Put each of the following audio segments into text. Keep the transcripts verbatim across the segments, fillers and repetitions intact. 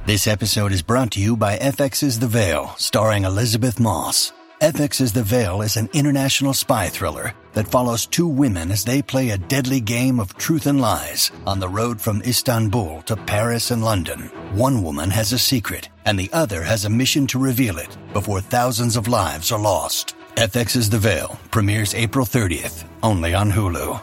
This episode is brought to you by F X's The Veil, starring Elizabeth Moss. F X's The Veil is an international spy thriller that follows two women as they play a deadly game of truth and lies on the road from Istanbul to Paris and London. One woman has a secret, and the other has a mission to reveal it before thousands of lives are lost. F X's The Veil premieres April thirtieth, only on Hulu.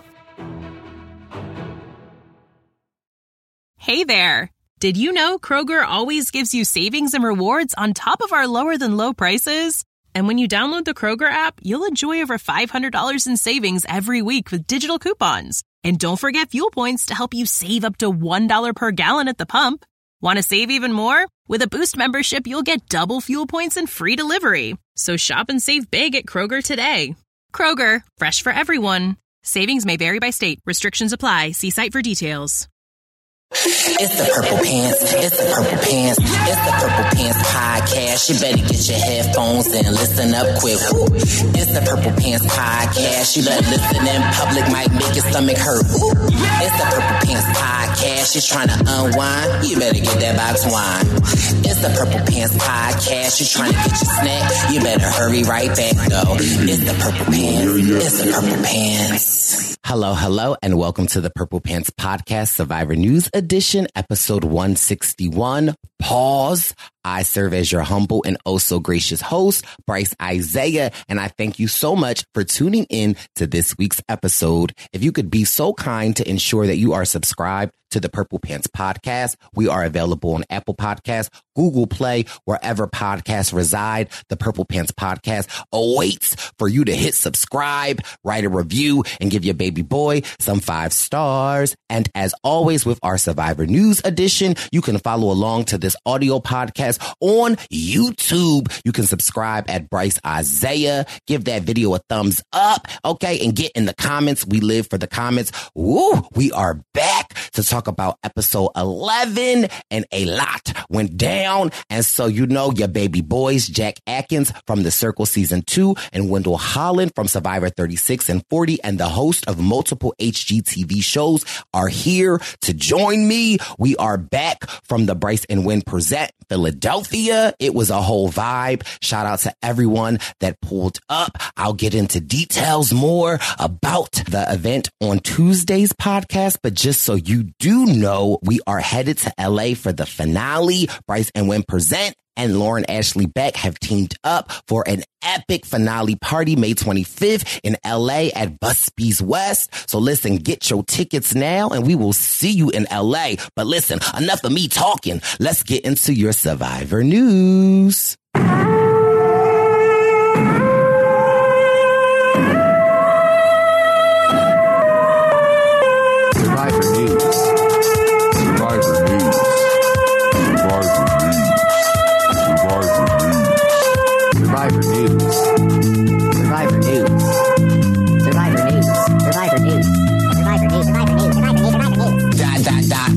Hey there! Did you know Kroger always gives you savings and rewards on top of our lower-than-low prices? And when you download the Kroger app, you'll enjoy over five hundred dollars in savings every week with digital coupons. And don't forget fuel points to help you save up to one dollar per gallon at the pump. Want to save even more? With a Boost membership, you'll get double fuel points and free delivery. So shop and save big at Kroger today. Kroger, fresh for everyone. Savings may vary by state. Restrictions apply. See site for details. It's the Purple Pants, it's the Purple Pants, it's the Purple Pants podcast. You better get your headphones and listen up quick. Woo. It's the Purple Pants podcast. You better listen in public, might make your stomach hurt. Woo. It's the Purple Pants podcast. You're trying to unwind, you better get that box wine. It's the Purple Pants podcast. You're trying to get your snack, you better hurry right back though. It's the Purple Pants, it's the Purple Pants. Hello, hello, and welcome to the Purple Pants Podcast, Survivor News Edition, episode one sixty-one. Pause. I serve as your humble and oh so gracious host, Bryce Isaiah, and I thank you so much for tuning in to this week's episode. If you could be so kind to ensure that you are subscribed to the Purple Pants Podcast. We are available on Apple Podcasts, Google Play, wherever podcasts reside. The Purple Pants Podcast awaits for you to hit subscribe, write a review, and give your baby boy some five stars. And as always, with our Survivor News Edition, you can follow along to this audio podcast on YouTube. You can subscribe at Bryce Isaiah. Give that video a thumbs up, okay? And get in the comments. We live for the comments. Woo! We are back to talk about episode eleven, and a lot went down. And so, you know, your baby boys, Jack Atkins from The Circle Season two and Wendell Holland from Survivor thirty-six and forty and the host of multiple H G T V shows are here to join me. We are back from the Bryce and Wynn Present Philadelphia. It was a whole vibe. Shout out to everyone that pulled up. I'll get into details more about the event on Tuesday's podcast, but just so you do know, we are headed to L A for the finale. Bryce and Wynn Present and Lauren Ashley Beck have teamed up for an epic finale party May twenty-fifth in L A at Busby's West. So listen, get your tickets now and we will see you in L A. But listen, enough of me talking. Let's get into your Survivor news. Survivor news. Survivor news. Survivor news. Survivor news. Survivor news. Survivor news. Survivor news. Survivor news. Survivor news. Survivor news. Dot, dot, dot.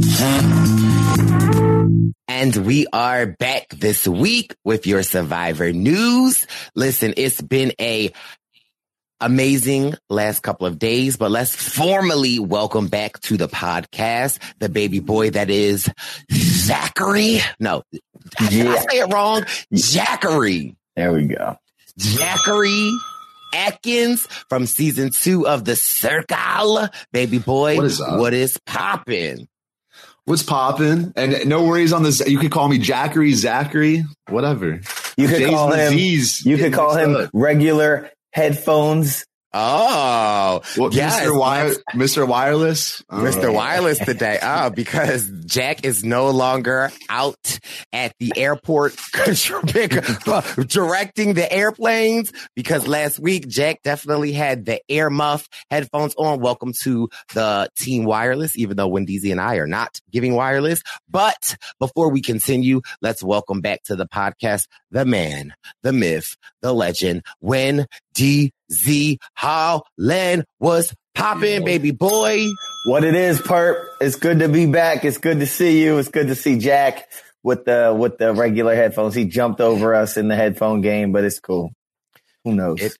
And we are back this week with your Survivor news. Listen, it's been a amazing last couple of days, but let's formally welcome back to the podcast the baby boy that is Zachary. No, did Yeah. I say it wrong? Zachary. There we go. Zachary Atkins from season two of The Circle. Baby boy, What is up? what is poppin'? What's poppin'? And no worries on this. You could call me Jackery, Zachary, whatever. You could J's call and him. Z's You get could call mixed him up. regular headphones. Oh, What, yes, Mister Wire, let's- Mister Wireless? Oh. Mister Wireless today. Oh, because Jack is no longer out at the airport directing the airplanes, because last week Jack definitely had the air muff headphones on. Welcome to the Team Wireless, even though Wendy's and I are not giving wireless. But before we continue, let's welcome back to the podcast the man, the myth, the legend, Wen D Z Holland. Was poppin', baby boy. What it is, Perp. It's good to be back. It's good to see you. It's good to see Jack with the with the regular headphones. He jumped over us in the headphone game, but it's cool. Who knows? It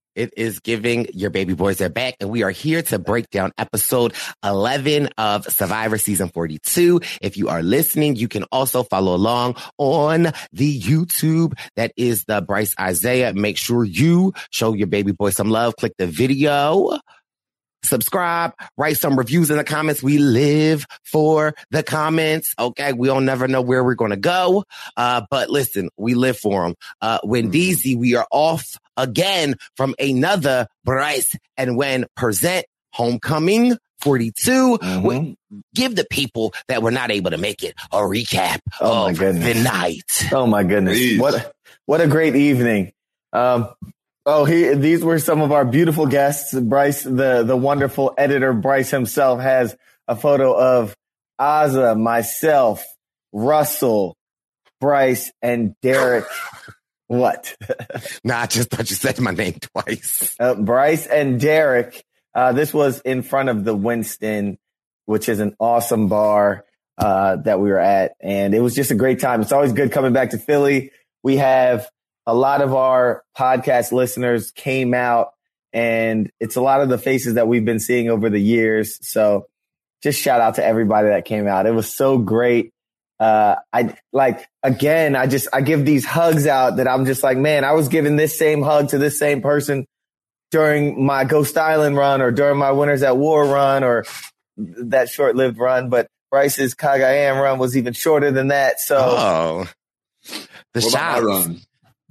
It is giving. Your baby boys are back, and we are here to break down episode eleven of Survivor season forty-two. If you are listening, you can also follow along on the YouTube. That is the Bryce Isaiah. Make sure you show your baby boy some love. Click the video. Subscribe, write some reviews in the comments. We live for the comments. Okay. We don't never know where we're going to go. Uh, but listen, we live for them. Uh, Wendeezy, we are off again from another Bryce and Wen present Homecoming forty-two. Mm-hmm. We give the people that were not able to make it a recap Oh my of goodness. the night. Oh my goodness. Please. What, what a great evening. Um, Oh, he, these were some of our beautiful guests. Bryce, the, the wonderful editor, Bryce himself has a photo of Azah, myself, Russell, Bryce, and Derek. What? Nah, I just thought you said my name twice. uh, Bryce and Derek. Uh, this was in front of the Winston, which is an awesome bar uh, that we were at. And it was just a great time. It's always good coming back to Philly. We have a lot of our podcast listeners came out, and it's a lot of the faces that we've been seeing over the years. So just shout out to everybody that came out. It was so great. Uh, I like, again, I just, I give these hugs out that I'm just like, man, I was giving this same hug to this same person during my Ghost Island run or during my Winners at War run or that short lived run. But Bryce's Cagayan run was even shorter than that. So Oh, the What about my shots. run?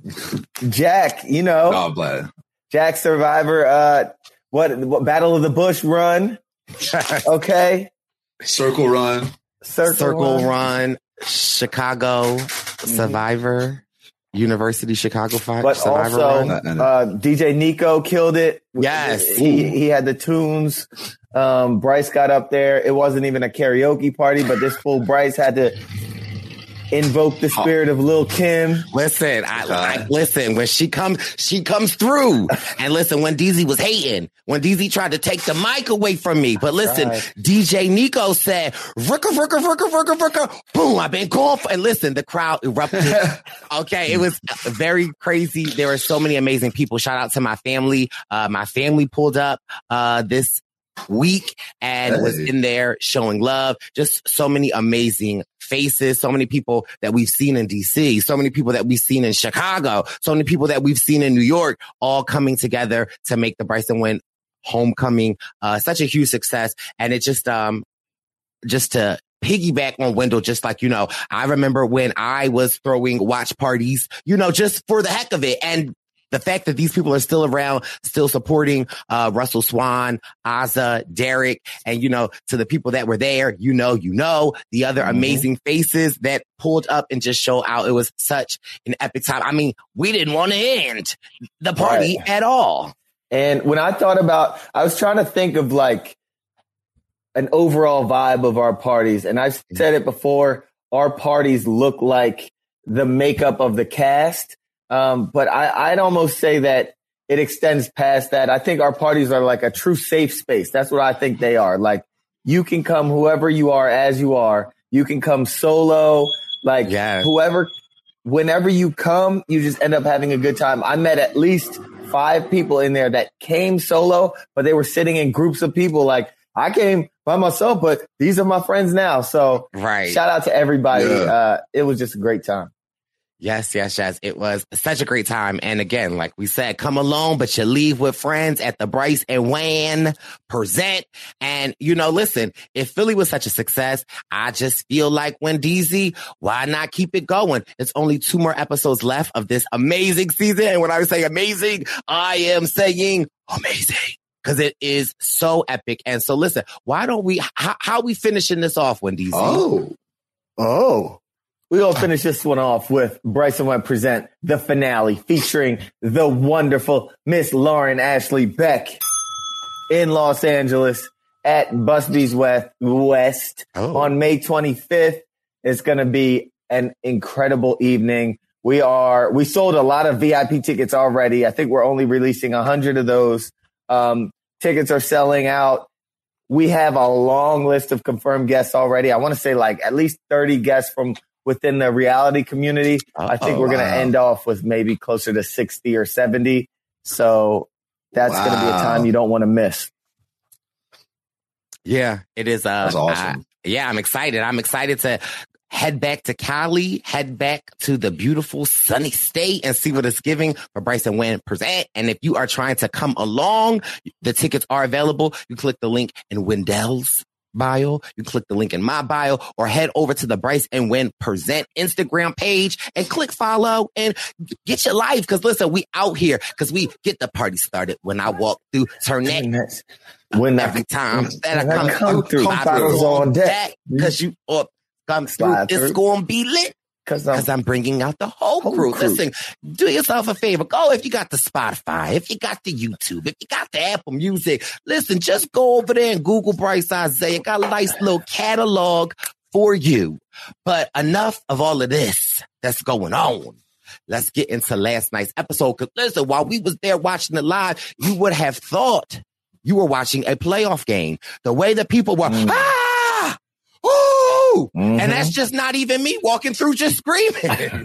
Jack, you know, Oh, blad. Jack Survivor, uh, what, what Battle of the Bush run? Okay. Circle run. Circle, Circle run. Run, Chicago Survivor, University Chicago Fi- But Survivor also, Run. uh, D J Nico killed it. Yes. He, he had the tunes. Um, Bryce got up there. It wasn't even a karaoke party, but this fool Bryce had to invoke the spirit of Lil' Kim. Listen, I, I listen when she comes, she comes through. And listen, when Wendeezy was hating, when Wendeezy tried to take the mic away from me, but listen, Right. D J Nico said, "Ricka, ricka, ricka, ricka, ricka." Boom! I've been gone. For, and listen, the crowd erupted. Okay, it was very crazy. There were so many amazing people. Shout out to my family. Uh, my family pulled up uh, this week and Hey. was in there showing love. Just so many amazing faces, so many people that we've seen in D C, so many people that we've seen in Chicago, so many people that we've seen in New York, all coming together to make the Bryce and Wen Homecoming uh, such a huge success. And it just, um, just to piggyback on Wendell, just like, you know, I remember when I was throwing watch parties, you know, just for the heck of it. And the fact that these people are still around, still supporting uh, Russell Swan, Azah, Derek, and, you know, to the people that were there, you know, you know, the other Mhm. amazing faces that pulled up and just show out. It was such an epic time. I mean, we didn't want to end the party Right. at all. And when I thought about, I was trying to think of like an overall vibe of our parties. And I've said it before, our parties look like the makeup of the cast. Um, but I, I'd almost say that it extends past that. I think our parties are like a true safe space. That's what I think they are. Like you can come whoever you are as you are. You can come solo, like Yeah. whoever, whenever you come, you just end up having a good time. I met at least five people in there that came solo, but they were sitting in groups of people. Like I came by myself, but these are my friends now. So Right. shout out to everybody. Yeah. Uh, it was just a great time. Yes, yes, yes. It was such a great time. And again, like we said, come alone, but you leave with friends at the Bryce and Wen present. And, you know, listen, if Philly was such a success, I just feel like Wendeezy, why not keep it going? It's only two more episodes left of this amazing season. And when I say amazing, I am saying amazing. Because it is so epic. And so listen, why don't we, how, how we finishing this off, Wendeezy? Oh, Oh. We're going to finish this one off with Bryce and Wen present the finale featuring the wonderful Miss Lauren Ashley Beck in Los Angeles at Busby's West, West Oh. on May twenty-fifth. It's going to be an incredible evening. We are, we sold a lot of V I P tickets already. I think we're only releasing a hundred of those. Um, tickets are selling out. We have a long list of confirmed guests already. I want to say like at least thirty guests from within the reality community. I think Uh-oh, we're going to wow. end off with maybe closer to sixty or seventy. So that's wow. going to be a time you don't want to miss. Yeah, it is. Uh, That's awesome. Uh, yeah, I'm excited. I'm excited to head back to Cali, head back to the beautiful sunny state and see what it's giving for Bryce and Wynn present. And if you are trying to come along, the tickets are available. You click the link in Wendell's bio, you click the link in my bio, or head over to the Bryce and Wynn Present Instagram page and click follow and get your life. Because listen, we out here because we get the party started when I walk through. Turn that when every time that I come, come through, through, bottles on deck. Because you or come through, it's gonna be lit. Because I'm, I'm bringing out the whole, whole crew. crew. Listen, do yourself a favor. Go if you got the Spotify, if you got the YouTube, if you got the Apple Music. Listen, just go over there and Google Bryce Isaiah. Got a nice little catalog for you. But enough of all of this that's going on. Let's get into last night's episode. Because listen, while we was there watching it live, you would have thought you were watching a playoff game. The way that people were, mm. ah, ooh, mm-hmm. and that's just not even me walking through just screaming.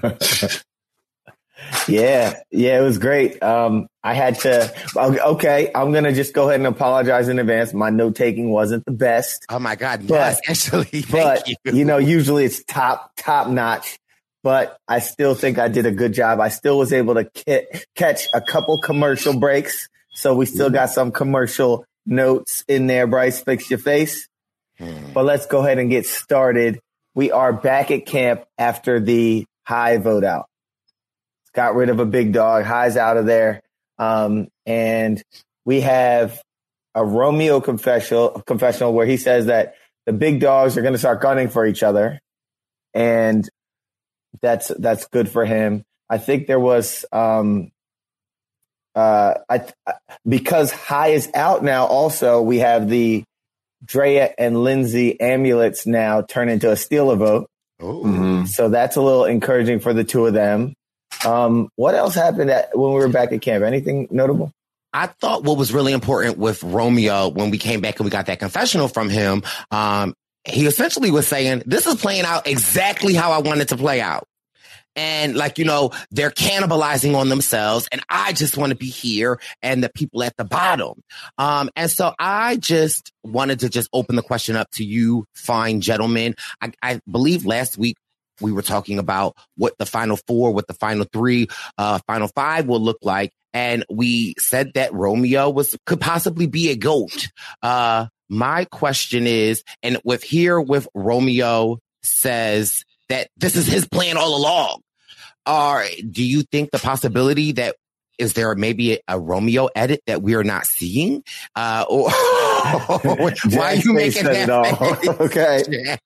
yeah, yeah, it was great. Um, I had to, okay, I'm going to just go ahead and apologize in advance. My note taking wasn't the best. Oh my God, but, yes, actually, thank but, you. You know, usually it's top, top notch. But I still think I did a good job. I still was able to ki- catch a couple commercial breaks. So we still got some commercial notes in there. Bryce, fix your face. Hmm. But let's go ahead and get started. We are back at camp after the High vote out. Got rid of a big dog. High's out of there. Um, and we have a Romeo confessional, confessional where he says that the big dogs are going to start gunning for each other. And that's that's good for him. I think there was um, uh, I because High is out now. Also, we have the Drea and Lindsay amulets now turn into a Steeler vote. Oh, mm-hmm. So that's a little encouraging for the two of them. Um, what else happened at, when we were back at camp? Anything notable? I thought what was really important with Romeo when we came back and we got that confessional from him, um, he essentially was saying, this is playing out exactly how I wanted to play out. And like, you know, they're cannibalizing on themselves and I just want to be here and the people at the bottom. Um, and so I just wanted to just open the question up to you, fine gentlemen. I, I believe last week we were talking about what the final four, what the final three, uh, final five will look like. And we said that Romeo was, could possibly be a GOAT. Uh, my question is, and with here with Romeo says that this is his plan all along. Or do you think the possibility that is there maybe a, a Romeo edit that we are not seeing? Uh, or why are you making that face? Okay.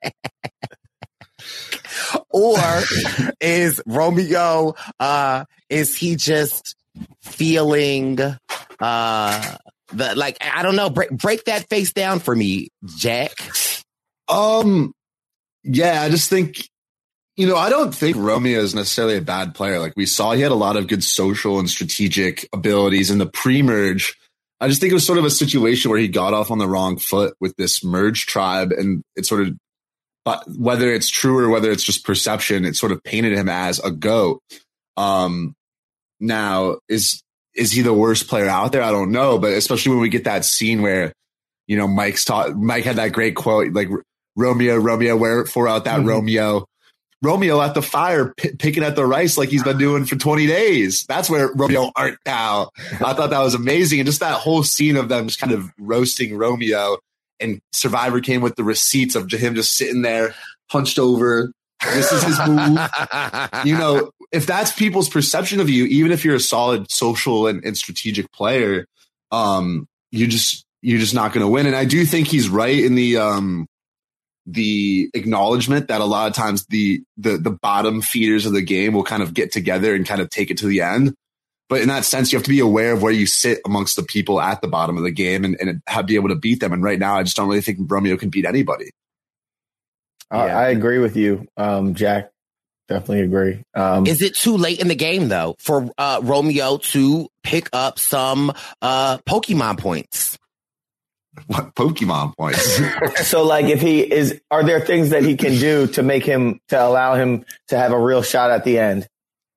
Or is Romeo, uh, is he just feeling, uh, the, like, I don't know, break, break that face down for me, Jack. Um, yeah, I just think, you know, I don't think Romeo is necessarily a bad player. Like we saw, he had a lot of good social and strategic abilities in the pre-merge. I just think it was sort of a situation where he got off on the wrong foot with this merge tribe, and it sort of, but whether it's true or whether it's just perception, it sort of painted him as a GOAT. Um, now, is is he the worst player out there? I don't know, but especially when we get that scene where, you know, Mike's taught, Mike had that great quote, like, Romeo, Romeo, wherefore out that mm-hmm. Romeo. Romeo at the fire, p- picking at the rice like he's been doing for twenty days. That's where Romeo art now. I thought that was amazing. And just that whole scene of them just kind of roasting Romeo, and Survivor came with the receipts of him just sitting there hunched over. This is his move. You know, if that's people's perception of you, even if you're a solid social and, and strategic player, um, you just, you're just not going to win. And I do think he's right in the, um, the acknowledgement that a lot of times the, the, the bottom feeders of the game will kind of get together and kind of take it to the end. But in that sense, you have to be aware of where you sit amongst the people at the bottom of the game and, and have, be able to beat them. And right now, I just don't really think Romeo can beat anybody. Uh, yeah. I agree with you, um, Jack. Definitely agree. Um, Is it too late in the game, though, for uh, Romeo to pick up some uh, Pokemon points? What Pokemon points? So, like, if he is, are there things that he can do to make him, to allow him to have a real shot at the end?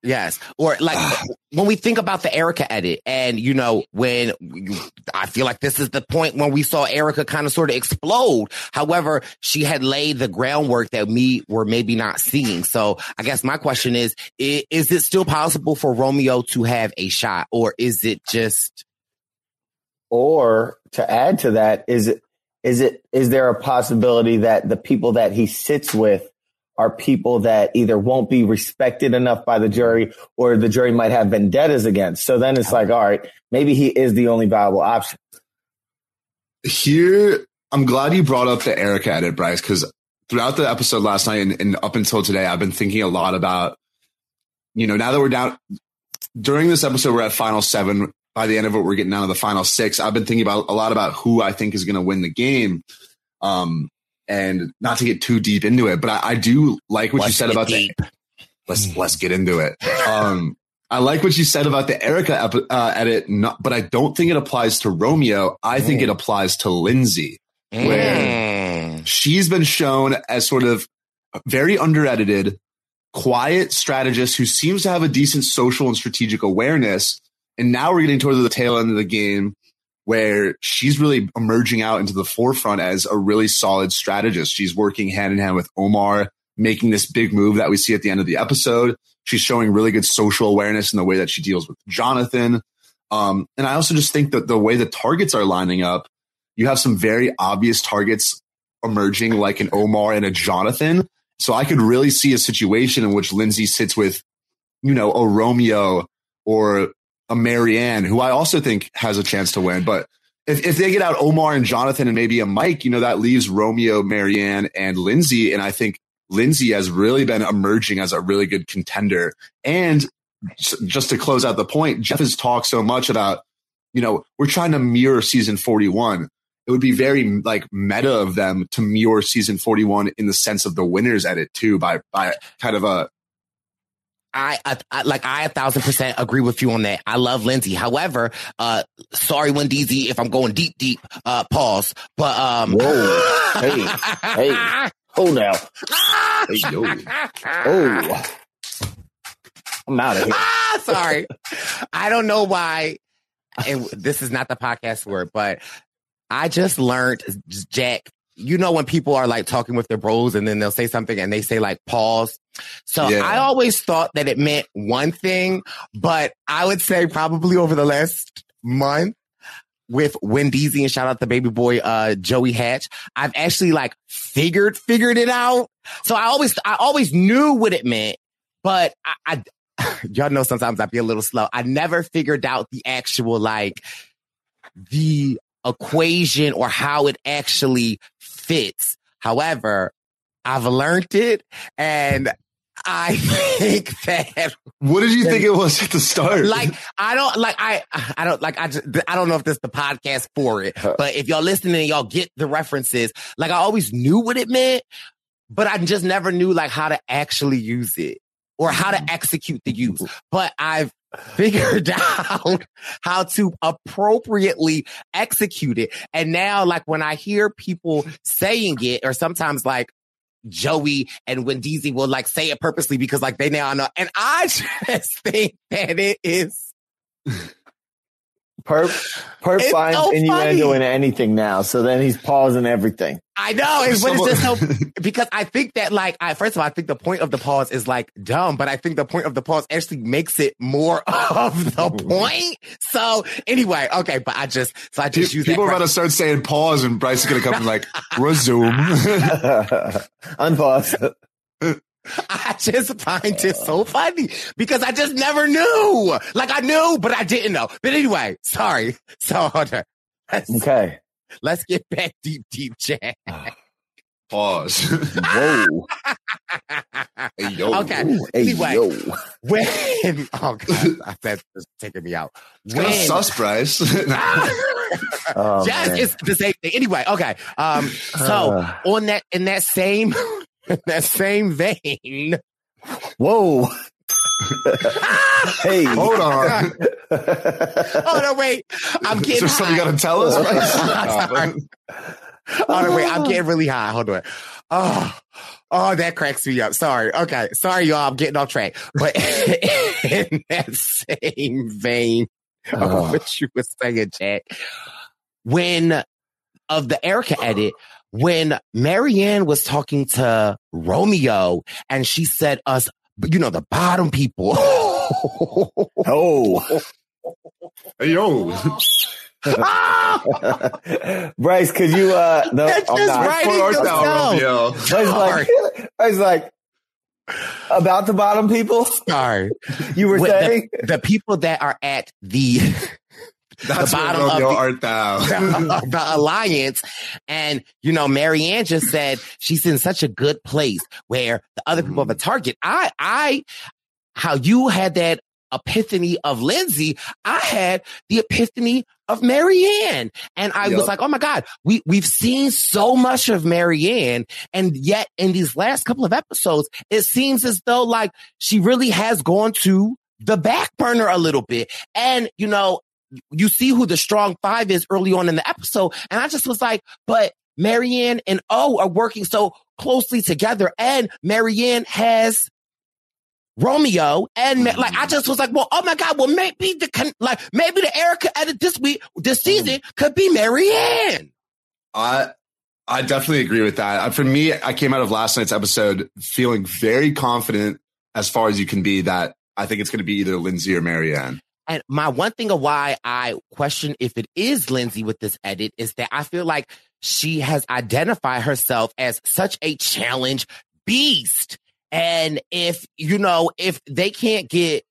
Yes. Or like when we think about the Erica edit and, you know, when we, I feel like this is the point when we saw Erica kind of sort of explode. However, she had laid the groundwork that we were maybe not seeing. So I guess my question is, is, is it still possible for Romeo to have a shot, or is it just... Or to add to that, is it, is it, is there a possibility that the people that he sits with are people that either won't be respected enough by the jury, or the jury might have vendettas against? So then it's like, all right, maybe he is the only viable option. Here, I'm glad you brought up the Erica edit, Bryce, because throughout the episode last night and, and up until today, I've been thinking a lot about, you know, now that we're down during this episode, we're at final seven. By the end of it, we're getting down to the final six. I've been thinking about a lot about who I think is going to win the game. Um, And not to get too deep into it, but I, I do like what let's you said about deep. the. Let's let's get into it. Um, I like what you said about the Erica ep- uh, edit, not, but I don't think it applies to Romeo. I mm. think it applies to Lindsay, mm. where she's been shown as sort of very under-edited, quiet strategist who seems to have a decent social and strategic awareness. And now we're getting towards the tail end of the game, where she's really emerging out into the forefront as a really solid strategist. She's working hand in hand with Omar, making this big move that we see at the end of the episode. She's showing really good social awareness in the way that she deals with Jonathan. Um, and I also just think that the way the targets are lining up, you have some very obvious targets emerging, like an Omar and a Jonathan. So I could really see a situation in which Lindsay sits with, you know, a Romeo or a Marianne, who I also think has a chance to win. But if, if they get out Omar and Jonathan and maybe a Mike, you know, that leaves Romeo, Marianne, and Lindsay. And I think Lindsay has really been emerging as a really good contender. And just to close out the point, Jeff has talked so much about, you know, we're trying to mirror season forty-one. It would be very like meta of them to mirror season forty-one in the sense of the winners edit too, by, by kind of a, I, I, I like I a thousand percent agree with you on that. I love Lindsay. However, uh, sorry, Wendeezy, if I'm going deep, deep, uh, pause. But um, whoa, hey, hey, hold now, hey, yo, oh, I'm out of here. Ah, sorry, I don't know why. And this is not the podcast word, but I just learned, Jack. You know, when people are like talking with their bros and then they'll say something and they say like pause. So yeah. I always thought that it meant one thing, but I would say probably over the last month with Wendeezy, and shout out the baby boy, uh, Joey Hatch, I've actually like figured, figured it out. So I always, I always knew what it meant, but I, I y'all know sometimes I be a little slow. I never figured out the actual, like the equation or how it actually fits. However, I've learned it, and I think that. What did you think it was at the start? Like, I don't like, I, I don't like, I just, I don't know if this is the podcast for it, but if y'all listening and y'all get the references, like I always knew what it meant, but I just never knew like how to actually use it or how to execute the use. But I've figured out how to appropriately execute it. And now, like, when I hear people saying it, or sometimes like Joey and Wendeezy will like say it purposely because like they now know. And I just think that it is. Perp, Perp finds so innuendo funny in anything now. So then he's pausing everything. I know. It's, but it's just so, because I think that like, I, first of all, I think the point of the pause is like dumb, but I think the point of the pause actually makes it more of the point. So anyway, okay, but I just, so I just use People that are about to start saying pause and Bryce is going to come and like, resume. Unpause. I just find it so funny because I just never knew. Like I knew, but I didn't know. But anyway, sorry. So let's, okay, let's get back deep, deep chat. Pause. Whoa. Hey, yo. Okay. Ooh, anyway, hey, yo. when oh god, that's taking me out. It's when sus, Bryce. Oh, yes, man. it's the same thing. Anyway, okay. Um, so uh. on that in that same. In that same vein. Whoa. Hey. Hold on. Oh, no, wait. I'm getting Is there something you got to tell us? Hold on, wait, I'm getting really high. Hold on. Oh, oh, that cracks me up. Sorry. Okay. Sorry, y'all. I'm getting off track. But in that same vein of Oh. what you were saying, Jack, when of the Erica edit, when Marianne was talking to Romeo and she said us, you know, the bottom people. Oh. Hey, yo. Ah! Bryce, could you, uh, no, That's I'm just not. right. Poor Writing Arsenal, yourself. Romeo. Bryce like, Bryce like, about the bottom people, Sorry. you were With saying? the, the people that are at the That's the what bottom of Romeo the- art thou. the alliance. And, you know, Marianne just said she's in such a good place where the other people have a target. I, I, how you had that epiphany of Lindsay, I had the epiphany of Marianne. And I Yep. was like, oh my God, we, we've seen so much of Marianne. And yet in these last couple of episodes, it seems as though like she really has gone to the back burner a little bit. And, you know, you see who the strong five is early on in the episode. And I just was like, but Marianne and O are working so closely together. And Marianne has Romeo. And Ma- like, I just was like, well, oh my God, well, maybe the, con- like, maybe the Erica edit this week, this season could be Marianne. I I definitely agree with that. Uh, For me, I came out of last night's episode feeling very confident as far as you can be that I think it's going to be either Lindsay or Marianne. And my one thing of why I question if it is Lindsay with this edit is that I feel like she has identified herself as such a challenge beast. And if, you know, if they can't get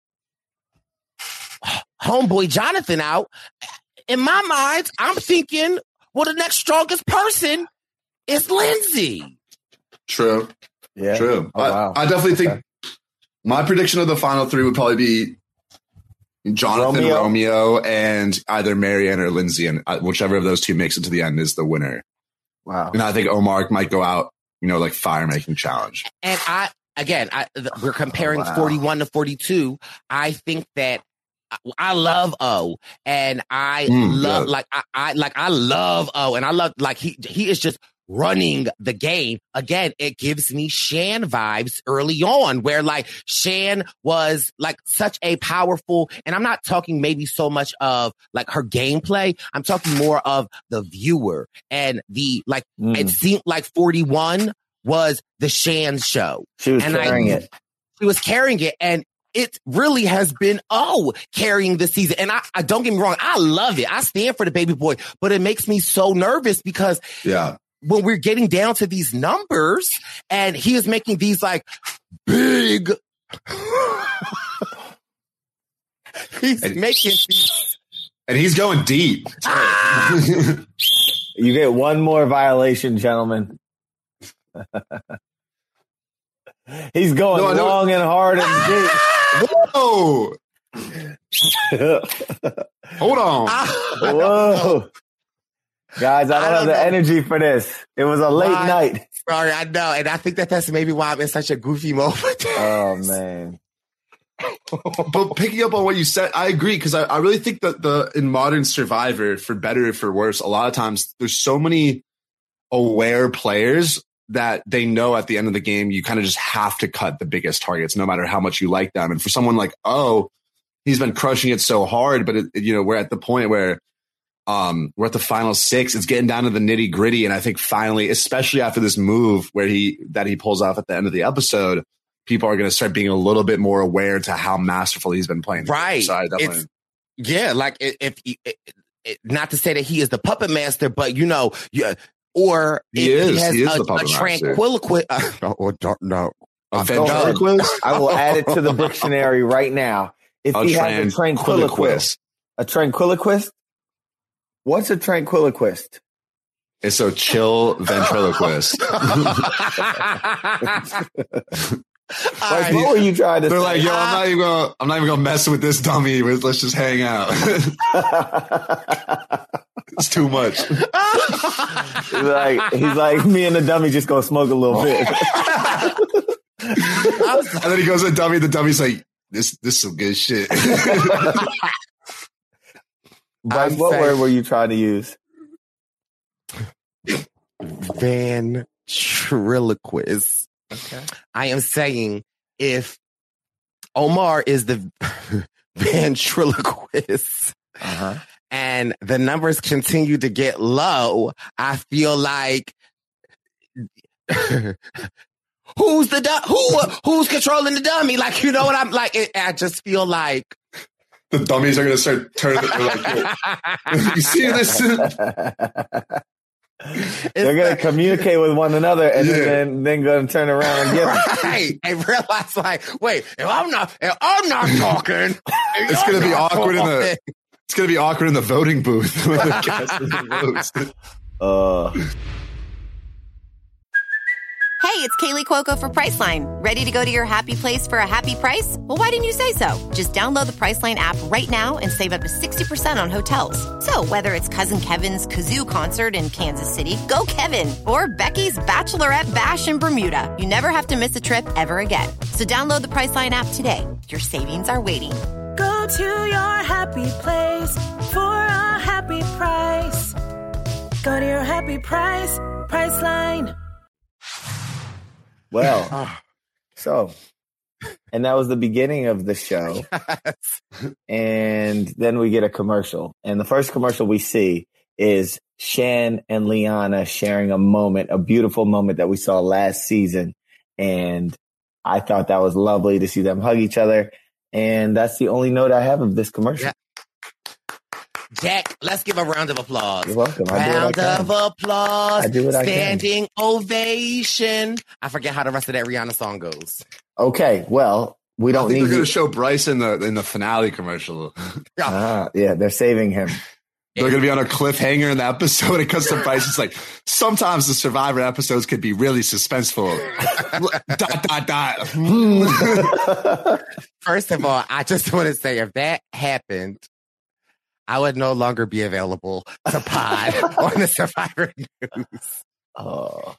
homeboy Jonathan out, in my mind, I'm thinking, well, the next strongest person is Lindsay. True. Yeah. True. Oh, wow. I, I definitely think Okay. my prediction of the final three would probably be Jonathan, Romeo. Romeo, and either Marianne or Lindsay, and uh, whichever of those two makes it to the end is the winner. Wow. And I think Omar might go out, you know, like fire making challenge. And I, again, I, th- we're comparing Oh, wow. forty-one to forty-two. I think that I, I love O, and I Mm, love good. like I, I like I love O, and I love like he he is just running the game. Again, it gives me Shan vibes early on, where like Shan was like such a powerful, and I'm not talking maybe so much of like her gameplay. I'm talking more of the viewer and the like. Mm. It seemed like forty-one was the Shan show. She was and I- carrying it. She was carrying it, and it really has been oh carrying the season. And I, I don't get me wrong, I love it. I stand for the baby boy, but it makes me so nervous because Yeah. when we're getting down to these numbers, and he is making these like big, he's And- making these. And he's going deep. You get one more violation, gentlemen. He's going No, I know- long and hard and Whoa! deep. Hold on. Whoa. Guys, I I don't have don't the know. energy for this. It was a late Why? night. Sorry, I know, and I think that that's maybe why I'm in such a goofy moment. Oh, man. But picking up on what you said, I agree, because I, I really think that the in modern Survivor, for better or for worse, a lot of times there's so many aware players that they know at the end of the game you kind of just have to cut the biggest targets, no matter how much you like them. And for someone like, oh, he's been crushing it so hard, but it, you know, we're at the point where um, we're at the final six. It's getting down to the nitty gritty, and I think finally, especially after this move where he that he pulls off at the end of the episode, people are going to start being a little bit more aware to how masterful he's been playing. Right. So I definitely, It's, yeah, like if, if it, it, not to say that he is the puppet master, but you know, yeah, or He if is. he has He is a, the puppet a master. tranquilist. Uh, no, don't, no. a Go ahead. ventriloquist? I will add it to the dictionary right now. If A he has a tranquiloquist. A tranquiloquist? What's a tranquiloquist? It's a chill ventriloquist. All Like, right. what were you trying to They're say? like, yo, I'm not even gonna, I'm not even gonna mess with this dummy. Let's just hang out. It's too much. he's like, he's like, me and the dummy just gonna smoke a little bit. And then he goes to the dummy. The dummy's like, this, this is some good shit. Bryce, I'm what saying- word were you trying to use? ventriloquist. Okay. I am saying if Omar is the ventriloquist Uh-huh. and the numbers continue to get low, I feel like who's the du- who who's controlling the dummy? Like, you know what I'm like? It, I just feel like The dummies are going to start turning. Like, you see this? They're going to communicate with one another and Yeah. then then going to turn around and get them. right, and realize like, wait, if I'm not, if I'm not talking, It's going to be awkward in the. It's going to be awkward in the voting booth when the cast votes. Uh, Hey, it's Kaylee Cuoco for Priceline. Ready to go to your happy place for a happy price? Well, why didn't you say so? Just download the Priceline app right now and save up to sixty percent on hotels. So whether it's Cousin Kevin's Kazoo Concert in Kansas City, go Kevin, or Becky's Bachelorette Bash in Bermuda, you never have to miss a trip ever again. So download the Priceline app today. Your savings are waiting. Go to your happy place for a happy price. Go to your happy price, Priceline. well, so, and that was the beginning of the show. And then we get a commercial. And the first commercial we see is Shan and Liana sharing a moment, a beautiful moment that we saw last season. And I thought that was lovely to see them hug each other. And that's the only note I have of this commercial. Yeah. Jack, let's give a round of applause. You're welcome. I do what I Round can. of applause. I do what I can. Standing ovation. I forget how the rest of that Rihanna song goes. Okay, well, we I don't think need they're going you. to show Bryce in the in the finale commercial. Ah, yeah, they're saving him. They're going to be on a cliffhanger in the episode. It cuts to Bryce. It's like, sometimes the Survivor episodes could be really suspenseful. dot, dot, dot. First of all, I just want to say if that happened, I would no longer be available to pod on the Survivor News. Oh.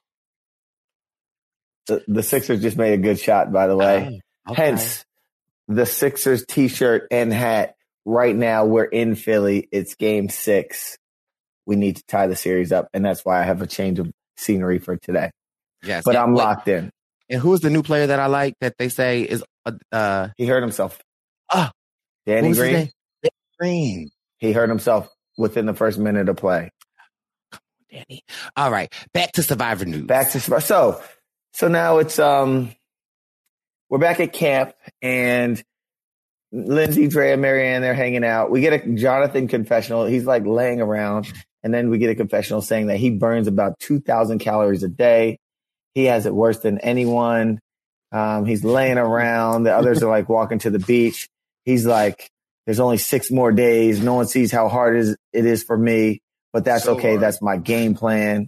The, the Sixers just made a good shot, by the way. Oh, okay. Hence, the Sixers t-shirt and hat. Right now, we're in Philly. It's game six. We need to tie the series up, and that's why I have a change of scenery for today. Yes, But and I'm wait, locked in. And who's the new player that I like that they say is uh, uh He hurt himself. Ah, Danny who's his Green. name? Danny Green. He hurt himself within the first minute of play. Danny. All right, back to Survivor News. Back to so so now it's um we're back at camp and Lindsay, Drea, Marianne, they're hanging out. We get a Jonathan confessional. He's like laying around, and then we get a confessional saying that he burns about two thousand calories a day. He has it worse than anyone. Um, he's laying around. The others are like walking to the beach. He's like, there's only six more days. No one sees how hard it is, it is for me, but that's So okay. hard. That's my game plan.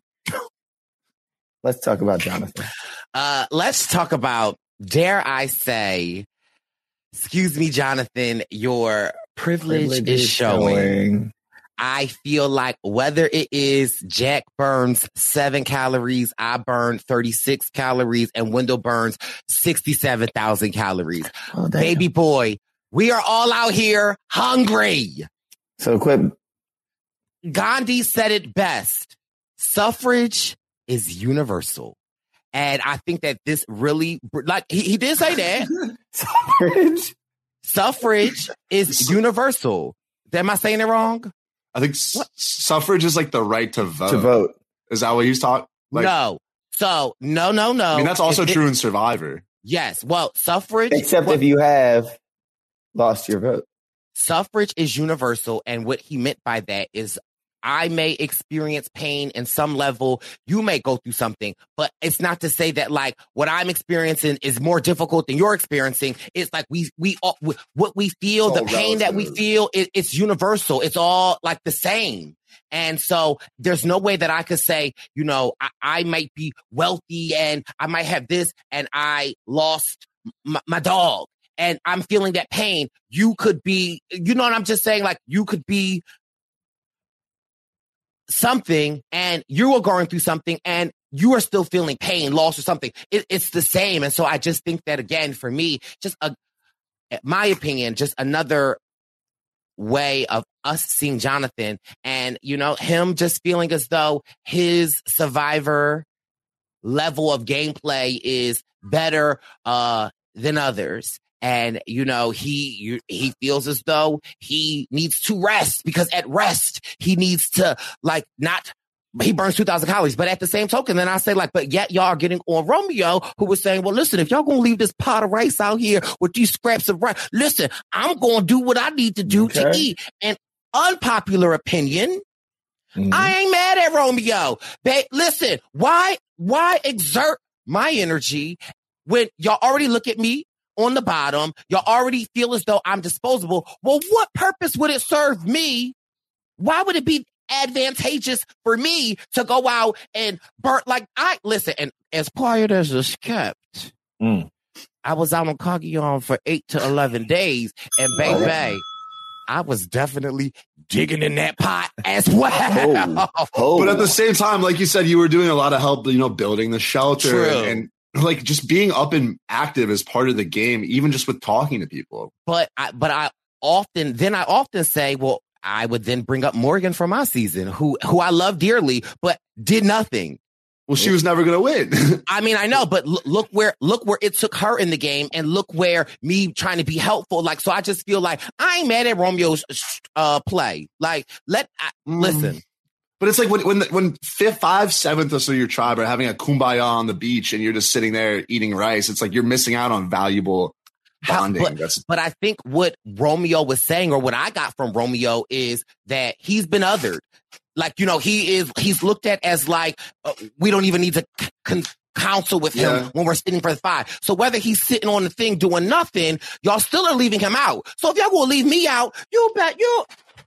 Let's talk about Jonathan. Uh, let's talk about, dare I say, excuse me, Jonathan, your privilege, Privilege is is showing. showing. I feel like whether it is Jack burns seven calories, I burn thirty-six calories, and Wendell burns sixty-seven thousand calories. Oh, damn. Baby boy, we are all out here hungry. So quit. Gandhi said it best. Suffrage is universal. And I think that this really, like, he, he did say that. Suffrage. Suffrage is universal. Am I saying it wrong? I think s- suffrage is like the right to vote. To vote. Is that what he's talking? Like, no. So, no, no, no. I mean, that's also If it- true in Survivor. Yes. Well, suffrage. Except what- if you have lost your vote. Suffrage is universal. And what he meant by that is I may experience pain in some level. You may go through something, but it's not to say that like what I'm experiencing is more difficult than you're experiencing. It's like we, we, all, we what we feel, It's the all pain that we relative. feel, it, it's universal. It's all like the same. And so there's no way that I could say, you know, I, I might be wealthy and I might have this and I lost m- my dog and I'm feeling that pain. You could be, you know what I'm just saying? Like you could be something and you are going through something and you are still feeling pain, loss or something. It, it's the same. And so I just think that again, for me, just a, my opinion, just another way of us seeing Jonathan and, you know, him just feeling as though his Survivor level of gameplay is better uh, than others. And, you know, he you, he feels as though he needs to rest because at rest, he needs to, like, not, he burns two thousand calories. But at the same token, then I say, like, but yet y'all are getting on Romeo, who was saying, well, listen, if y'all going to leave this pot of rice out here with these scraps of rice, listen, I'm going to do what I need to do okay. to eat. And unpopular opinion, mm-hmm. I ain't mad at Romeo. But listen, why, why exert my energy when y'all already look at me on the bottom, y'all already feel as though I'm disposable? Well, what purpose would it serve me? Why would it be advantageous for me to go out and burn? Like, I listen, and as quiet as it's kept, mm. I was out on Cagayan for eight to eleven days, and baby, oh. I was definitely digging in that pot as well. Oh. Oh. But at the same time, like you said, you were doing a lot of help, you know, building the shelter True. and. Like just being up and active as part of the game, even just with talking to people. But I, but I often, then I often say, well, I would then bring up Morgan from my season, who, who I love dearly, but did nothing. Well, she was never going to win. I mean, I know, but look, look where, look where it took her in the game, and look where me trying to be helpful. Like, so I just feel like I ain't mad at Romeo's uh, play. Like, let, I, mm. listen. But it's like when when when fifth, five, seventh or so your tribe are having a kumbaya on the beach and you're just sitting there eating rice. It's like you're missing out on valuable bonding. How, but, but I think what Romeo was saying, or what I got from Romeo, is that he's been othered. Like, you know, he is he's looked at as like uh, we don't even need to con- counsel with him yeah. when we're sitting for the five. So whether he's sitting on the thing doing nothing, y'all still are leaving him out. So if y'all gonna leave me out, you bet you.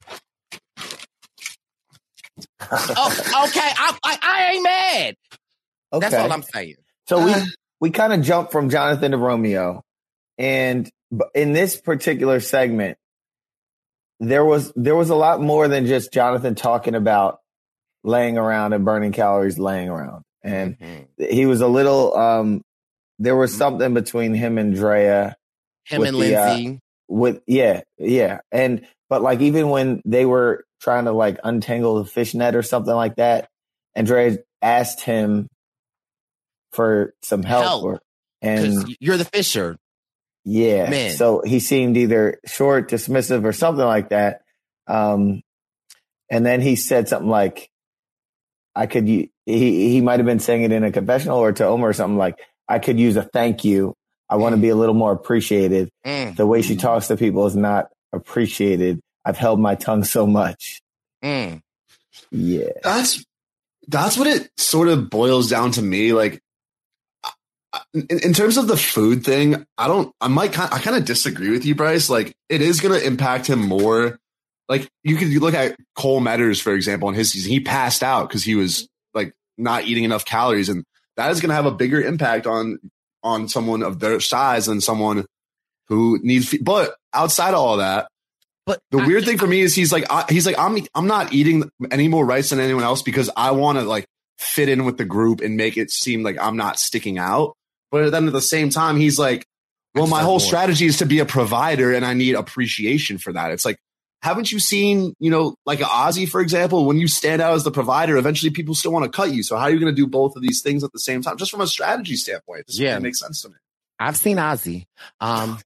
oh, okay, I, I, I ain't mad. Okay. That's all I'm saying. So we we kind of jumped from Jonathan to Romeo, and in this particular segment, there was there was a lot more than just Jonathan talking about laying around and burning calories, laying around, and mm-hmm. he was a little. Um, there was something between him and Drea, him and the, Lindsay, uh, with yeah, yeah, and but like even when they were trying to like untangle the fishnet or something like that, and Dre asked him for some help, help. Or, and you're the fisher. Yeah. Man. So he seemed either short, dismissive, or something like that. Um, and then he said something like, I could, he, he might have been saying it in a confessional or to Omar or something like, I could use a thank you. I want to be a little more appreciated. Mm. The way she talks to people is not appreciated. I've held my tongue so much. Mm. Yeah. That's, that's what it sort of boils down to me. Like, in, in terms of the food thing, I don't, I might kind I kind of disagree with you, Bryce. Like, it is going to impact him more. Like, you could look at Cole Metters, for example, in his season. He passed out because he was like not eating enough calories. And that is going to have a bigger impact on, on someone of their size than someone who needs, but outside of all that, But the I, weird thing for me is he's like, I, he's like, I'm, I'm not eating any more rice than anyone else because I want to like fit in with the group and make it seem like I'm not sticking out. But then at the same time, he's like, well, my whole strategy is to be a provider and I need appreciation for that. It's like, haven't you seen, you know, like an Ozzy, for example, when you stand out as the provider, eventually people still want to cut you. So how are you going to do both of these things at the same time? Just from a strategy standpoint, it just yeah. makes sense to me. I've seen Ozzy. Um,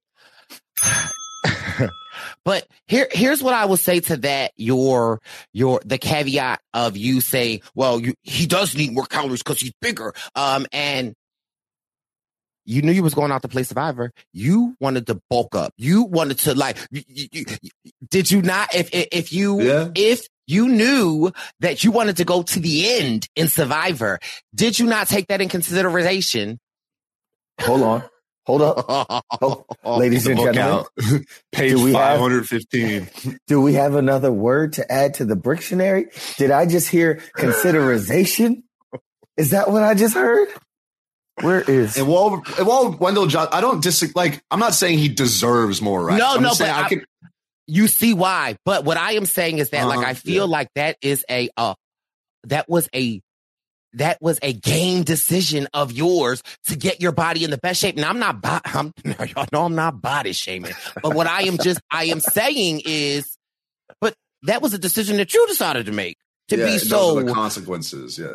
But here, here's what I will say to that. Your, your, the caveat of you saying, well, you, he does need more calories because he's bigger. Um, and you knew you was going out to play Survivor. You wanted to bulk up. You wanted to like, you, you, you, did you not? If, if, if you, yeah. if you knew that you wanted to go to the end in Survivor, did you not take that in consideration? Hold on. Hold up. Oh, ladies and gentlemen. Page five hundred fifteen. Have, do we have another word to add to the Brictionary? Did I just hear considerization? Is that what I just heard? Where is and while, and while Wendell John, I don't disagree. Like, I'm not saying he deserves more, right? No, I'm no, but I I, can, you see why. But what I am saying is that, uh-huh, like, I feel yeah. like that is a, uh, that was a, that was a game decision of yours to get your body in the best shape. Now, I'm not, bo- I'm, y'all know I'm not body shaming, but what I am just, I am saying is but that was a decision that you decided to make. To yeah, be those so are the consequences, yeah.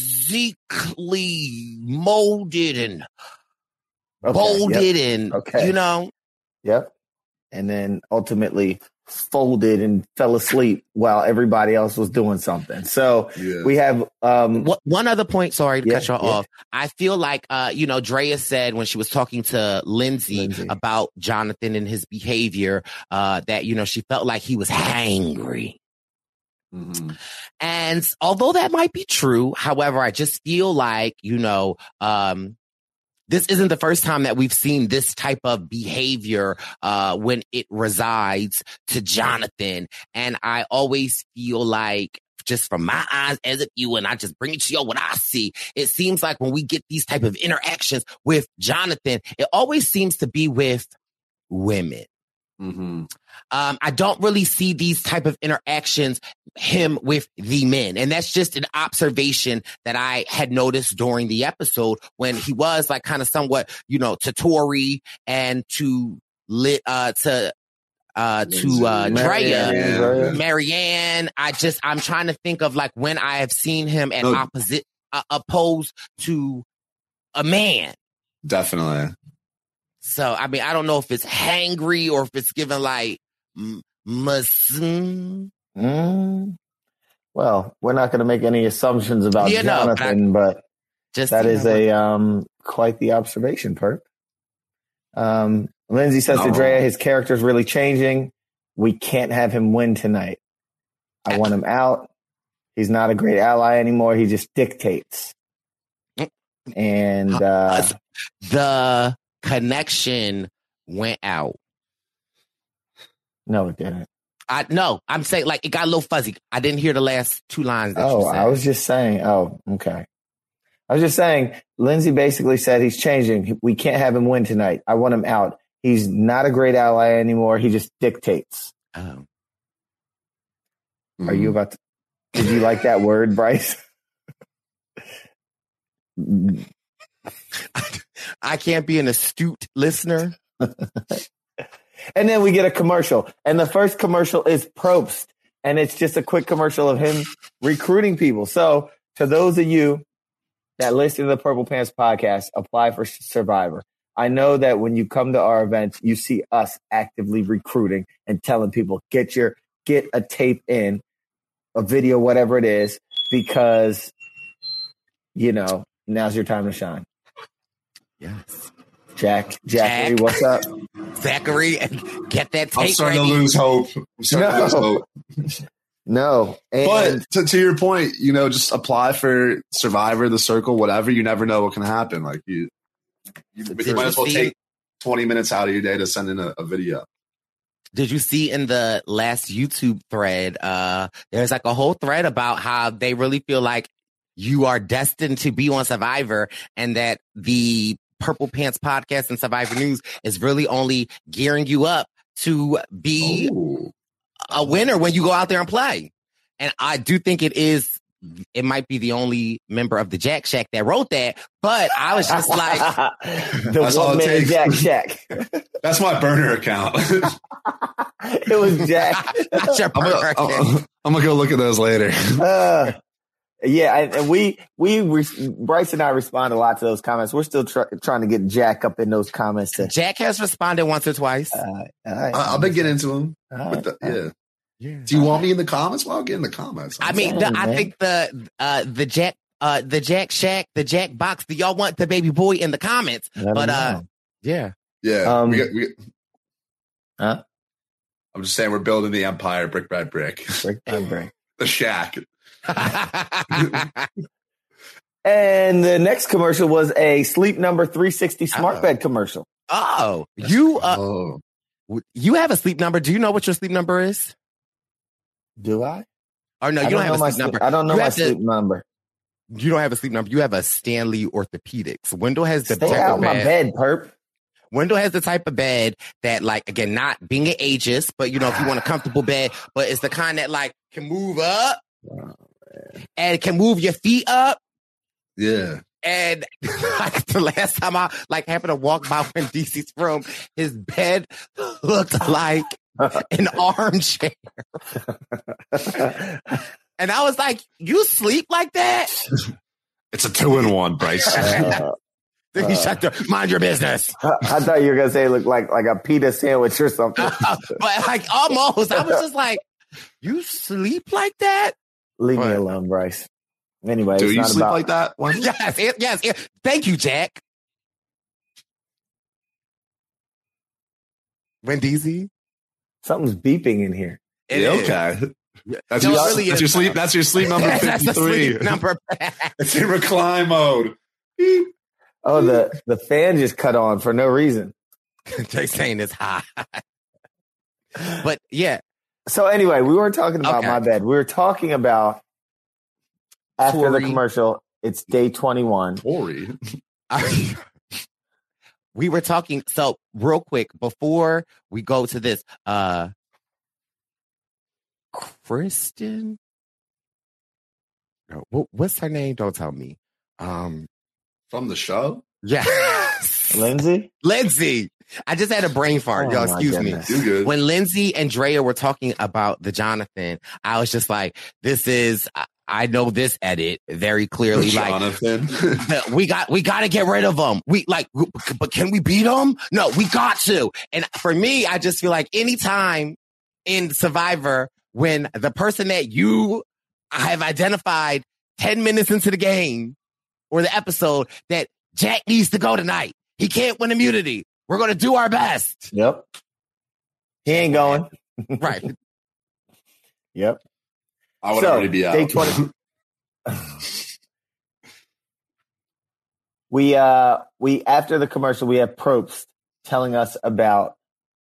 physically molded and Okay, bolded yep. and, Okay. you know. Yep. And then ultimately folded and fell asleep while everybody else was doing something. So Yeah. we have um What, one other point, sorry to Yeah, cut you yeah. off. I feel like, uh, you know, Drea said when she was talking to Lindsay, Lindsay. about Jonathan and his behavior, uh, that, you know, she felt like he was hangry. Mm-hmm. And although that might be true, however, I just feel like, you know, um, this isn't the first time that we've seen this type of behavior uh, when it resides to Jonathan. And I always feel like, just from my eyes as a viewer, and I just bring it to you what I see, it seems like when we get these type of interactions with Jonathan, it always seems to be with women. Mm-hmm. Um, I don't really see these type of interactions him with the men. And that's just an observation that I had noticed during the episode when he was like kind of somewhat, you know, to Tori and to lit, uh, to, uh, to, uh, Drea, Marianne. Marianne. I just, I'm trying to think of like when I have seen him at No. opposite, uh, opposed to a man. Definitely. So, I mean, I don't know if it's hangry or if it's given like, m- masun. mm, well, we're not going to make any assumptions about Yeah, no, but Jonathan, but Just that seeing is how a um quite the observation, Perp. Um, Lindsay says to No. Drea, his character's really changing. We can't have him win tonight. I want him out. He's not a great ally anymore. He just dictates. And uh, the connection went out. no, it didn't. I no, I'm saying like it got a little fuzzy. I didn't hear the last two lines that Oh, you said. I was just saying. Oh, okay. I was just saying, Lindsay basically said he's changing. We can't have him win tonight. I want him out. He's not a great ally anymore. He just dictates. Oh. Mm-hmm. Are you about to, did you like that word, Bryce? I can't be an astute listener. And then we get a commercial. And the first commercial is Probst. And it's just a quick commercial of him recruiting people. So to those of you that listen to the Purple Pants podcast, apply for Survivor. I know that when you come to our events, you see us actively recruiting and telling people, get your, get a tape in, a video, whatever it is, because, you know, now's your time to shine. Yes. Jack, Jackery, Jack. what's up? Zachary, get that tape I'm starting ready. to lose hope. I'm starting to lose No. hope. No. And But to, to your point, you know, just apply for Survivor, the Circle, whatever. You never know what can happen. Like you, you, Did you might you as well see- take twenty minutes out of your day to send in a, a video. Did you see in the last YouTube thread, uh, there's like a whole thread about how they really feel like you are destined to be on Survivor and that the Purple Pants podcast and Survivor News is really only gearing you up to be Ooh. a winner when you go out there and play. And I do think it is, it might be the only member of the Jack Shack that wrote that, but I was just like, the That's all one it man takes. Jack Shack. That's my burner account. It was Jack. that's your I'm gonna, perfect. I'm, I'm gonna go look at those later. Uh, yeah, and, and we we re- Bryce and I respond a lot to those comments. We're still try, trying to get Jack up in those comments. To, Jack has responded once or twice. uh, all right. I, I've been getting into them. All With right. the, yeah. Yeah. Do you want me in the comments? Well, I'll get in the comments. I mean, the, saying, I man. think the uh, the Jack uh, the Jack Shack, the Jack Box. Do y'all want the baby boy in the comments? Let But him uh, know. yeah, yeah. Um, we got, we got, Huh? I'm just saying we're building the empire brick by brick. Break by break. The shack. And the next commercial was a Sleep Number three sixty smart Oh. bed commercial. oh, you uh, Oh. you have a sleep number. Do you know what your sleep number is? Do I? Or no, you I don't, have know a my sleep number. I don't know You my have to- sleep number. You don't have a sleep number. You have a Stanley Orthopedics. Wendell has the Stay type out of my bed. bed, perp. Wendell has the type of bed that, like, again, not being an ageist, but you know, if you want a comfortable bed, but it's the kind that like can move up and can move your feet up. Yeah. And like the last time I like happened to walk by in D C's room, his bed looked like an armchair. And I was like, you sleep like that? It's a two in one, Bryce. Uh, Then you shut the, mind your business. I, I thought you were gonna say it looked like like a pita sandwich or something. Uh, but like almost, I was just like, you sleep like that? Leave But- me alone, Bryce. Anyway, Do it's you not sleep about, like that? One? Yes, it- yes. it- thank you, Jack. Wendy's? something's beeping in here. It Yeah, is. okay. That's, No, your, it really that's is. your sleep. That's your sleep number That's the fifty-three. sleep number. It's in recline mode. Oh, the the fan just cut on for no reason. They saying it's hot. But yeah, So anyway, we weren't talking about Okay. my bed. We were talking about after Tori. the commercial. It's day twenty-one. Tori. we were talking. So real quick before we go to this, uh, Kristen, no, what, what's her name? Don't tell me. Um, From the show? yes, Lindsay? Lindsay. I just had a brain fart, Oh, y'all. my Excuse me. goodness. You good. When Lindsay and Drea were talking about the Jonathan, I was just like, this is, I, I know this edit very clearly. Like, Jonathan. we got, we got to get rid of him. We like, but can we beat him? No, we got to. And for me, I just feel like anytime in Survivor, when the person that you have identified ten minutes into the game or the episode that Jack needs to go tonight, he can't win immunity. We're going to do our best. Yep. He ain't going. Right. Yep. I would So, already be out. day twenty. we uh we after the commercial we have Probst telling us about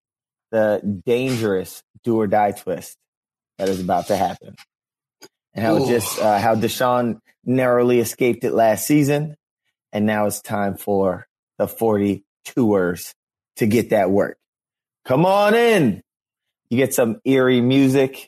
the dangerous do or die twist that is about to happen, and how it Ooh. just uh, how Deshaun narrowly escaped it last season, and now it's time for the forty-twoers to get that work. Come on in. You get some eerie music.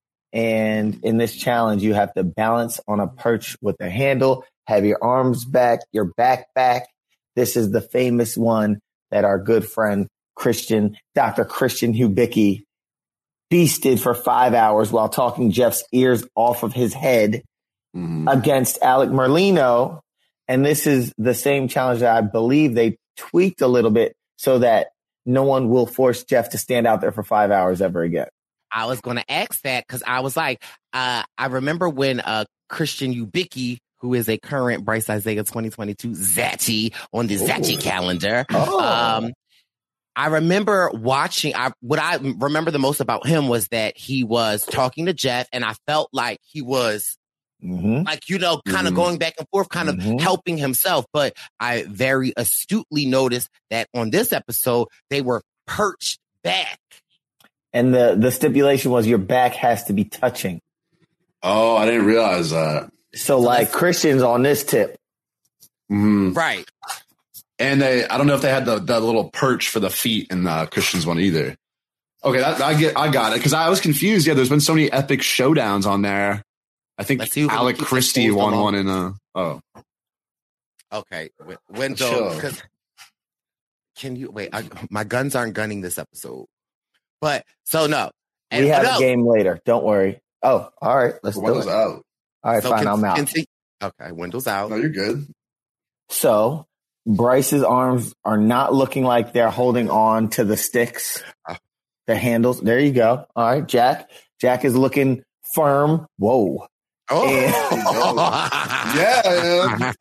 And in this challenge, you have to balance on a perch with a handle, have your arms back, your back back. This is the famous one that our good friend Christian, Doctor Christian Hubicki, beasted for five hours while talking Jeff's ears off of his head Mhm. against Alec Merlino. And this is the same challenge that I believe they tweaked a little bit so that no one will force Jeff to stand out there for five hours ever again. I was going to ask that because I was like, uh, I remember when uh, Christian Hubicki, who is a current Bryce Isaiah twenty twenty-two Zatty on the Zatty calendar. Oh. Um, I remember watching, I, what I remember the most about him was that he was talking to Jeff and I felt like he was Mm-hmm. like, you know, kind of Mhm. going back and forth, kind of Mhm. helping himself. But I very astutely noticed that on this episode, they were perched back. And the, the stipulation was your back has to be touching. Oh, I didn't realize that. So, like Christian's on this tip. Mhm. Right. And they, I don't know if they had the, the little perch for the feet in the Christian's one either. Okay, that, I get, I got it because I was confused. Yeah, there's been so many epic showdowns on there. I think Let's see who can Alec keep the Christie schools won along. one in a. Oh, Okay. Wi- Wendell, Sure. because can you wait? I, my guns aren't gunning this episode. But so no. We have no. a game later. Don't worry. Oh, all right. Let's do Wendell's it. out. All right, So fine. can- I'm out. can see- okay, Wendell's out. No, you're good. So Bryce's arms are not looking like they're holding on to the sticks, the handles. There you go. All right, Jack. Jack is looking firm. Whoa. Oh. Yeah, yeah.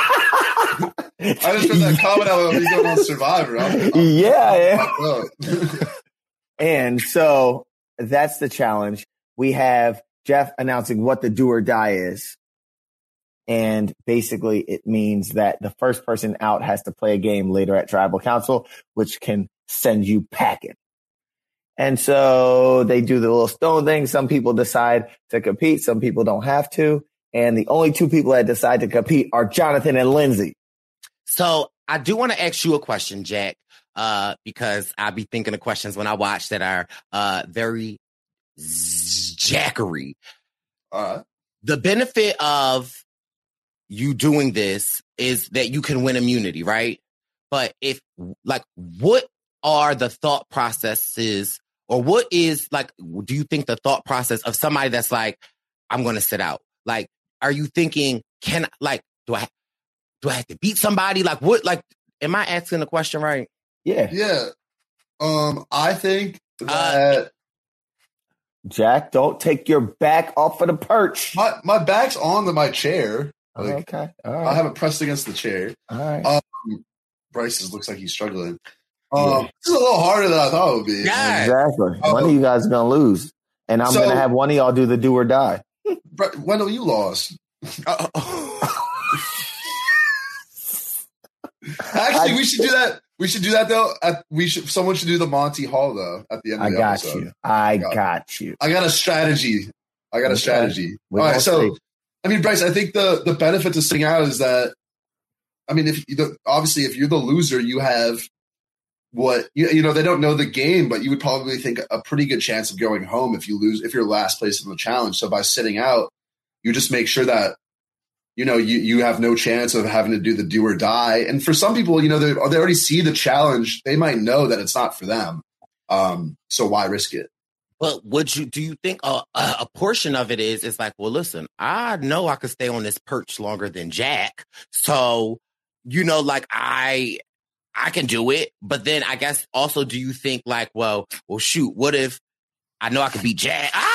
I just read that comment out when you go on Survivor. I'm, I'm Yeah, fucked up. And so that's the challenge. We have Jeff announcing what the do or die is. And basically it means that the first person out has to play a game later at Tribal Council, which can send you packing. And so they do the little stone thing. Some people decide to compete. Some people don't have to. And the only two people that decide to compete are Jonathan and Lindsay. So I do want to ask you a question, Jack, uh, because I be thinking of questions when I watch that are uh, very jackery. All right. The benefit of you doing this is that you can win immunity, right? But if, like, what are the thought processes Or what is like, do you think the thought process of somebody that's like, I'm going to sit out? Like, are you thinking, can like, do I, do I have to beat somebody? Like what, like, am I asking the question right? Yeah. Yeah. Um, I think that Uh, Jack, don't take your back off of the perch. my, my back's on the, my chair. Like, okay. All right. I have it pressed against the chair. All right. Um, Bryce looks like he's struggling. Um, Yeah. This is a little harder than I thought it would be. Yeah. Exactly. Oh. One of you guys is going to lose. And I'm So- going to have one of y'all do the do or die. Bry- Wendell, you lost. Uh, Actually, we should do that. We should do that though. At, we should. Someone should do the Monty Hall though at the end of I the got episode. you. I Got it. got you. I got a strategy. I got a Okay. strategy. We All right. gonna So, see. I mean, Bryce, I think the the benefit to sitting out is that, I mean, if you, the, obviously if you're the loser, you have what you, you know. They don't know the game, but you would probably think a pretty good chance of going home if you lose if you're last place in the challenge. So by sitting out, you just make sure that, you know, you, you have no chance of having to do the do or die. And for some people, you know, they, they already see the challenge. They might know that it's not for them. Um, so why risk it? But would you, do you think a, a, a portion of it is, is like, well, listen, I know I could stay on this perch longer than Jack. So, you know, like I, I can do it. But then I guess also, do you think like, well, well, shoot, what if I know I could beat Jack? Ah!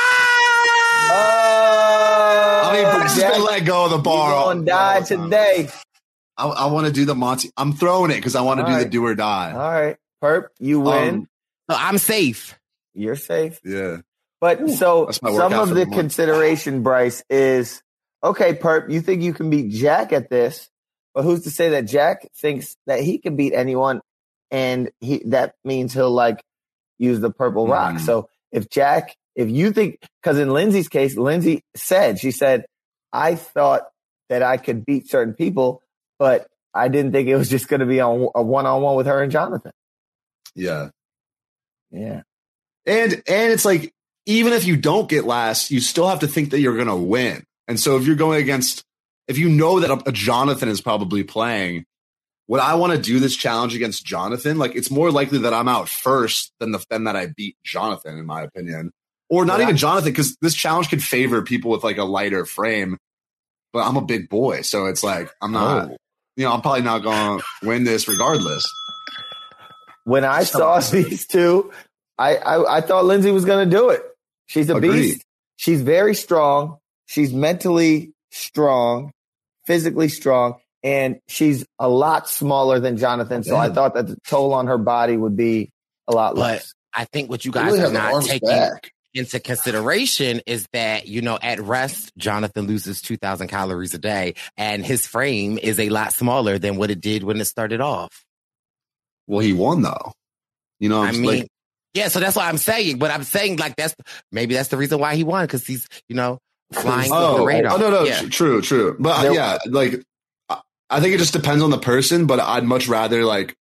Oh, I mean, Bryce is Jack, gonna let go of the bar. you all- gonna die all the time. today. I, I want to do the Monty. I'm throwing it because I want to All do the right. do or die. All right. Perp, you win. Um, So I'm safe. You're safe. yeah. But so That's my some workout of for the the month. consideration, Bryce, is okay, Perp, you think you can beat Jack at this, but who's to say that Jack thinks that he can beat anyone, and he that means he'll like use the purple rock. Mhm. So if Jack, if you think, because in Lindsay's case, Lindsay said, she said, I thought that I could beat certain people, but I didn't think it was just going to be on a one-on-one with her and Jonathan. Yeah. Yeah. And and it's like, even if you don't get last, you still have to think that you're going to win. And so if you're going against, if you know that a, a Jonathan is probably playing, would I want to do this challenge against Jonathan? Like, it's more likely that I'm out first than the than that I beat Jonathan, in my opinion. Or not Yeah. even Jonathan, because this challenge could favor people with like a lighter frame. But I'm a big boy, so it's like, I'm not, Oh. you know, I'm probably not going to win this regardless. When I saw these two, I, I, I thought Lindsay was going to do it. She's a Agreed. beast. She's very strong. She's mentally strong, physically strong, and she's a lot smaller than Jonathan. So I Yeah. thought that the toll on her body would be a lot But less. I think what you They guys really are have the not arms taking back. into consideration is that, you know, at rest, Jonathan loses two thousand calories a day, and his frame is a lot smaller than what it did when it started off. Well, he won though. You know, I it's mean, like, yeah, so that's what I'm saying. But I'm saying like that's maybe that's the reason why he won, because he's, you know, flying under the oh, radar. oh, no, no, Yeah. tr- true, true. But uh, There- yeah, like, I- I think it just depends on the person, but I'd much rather like,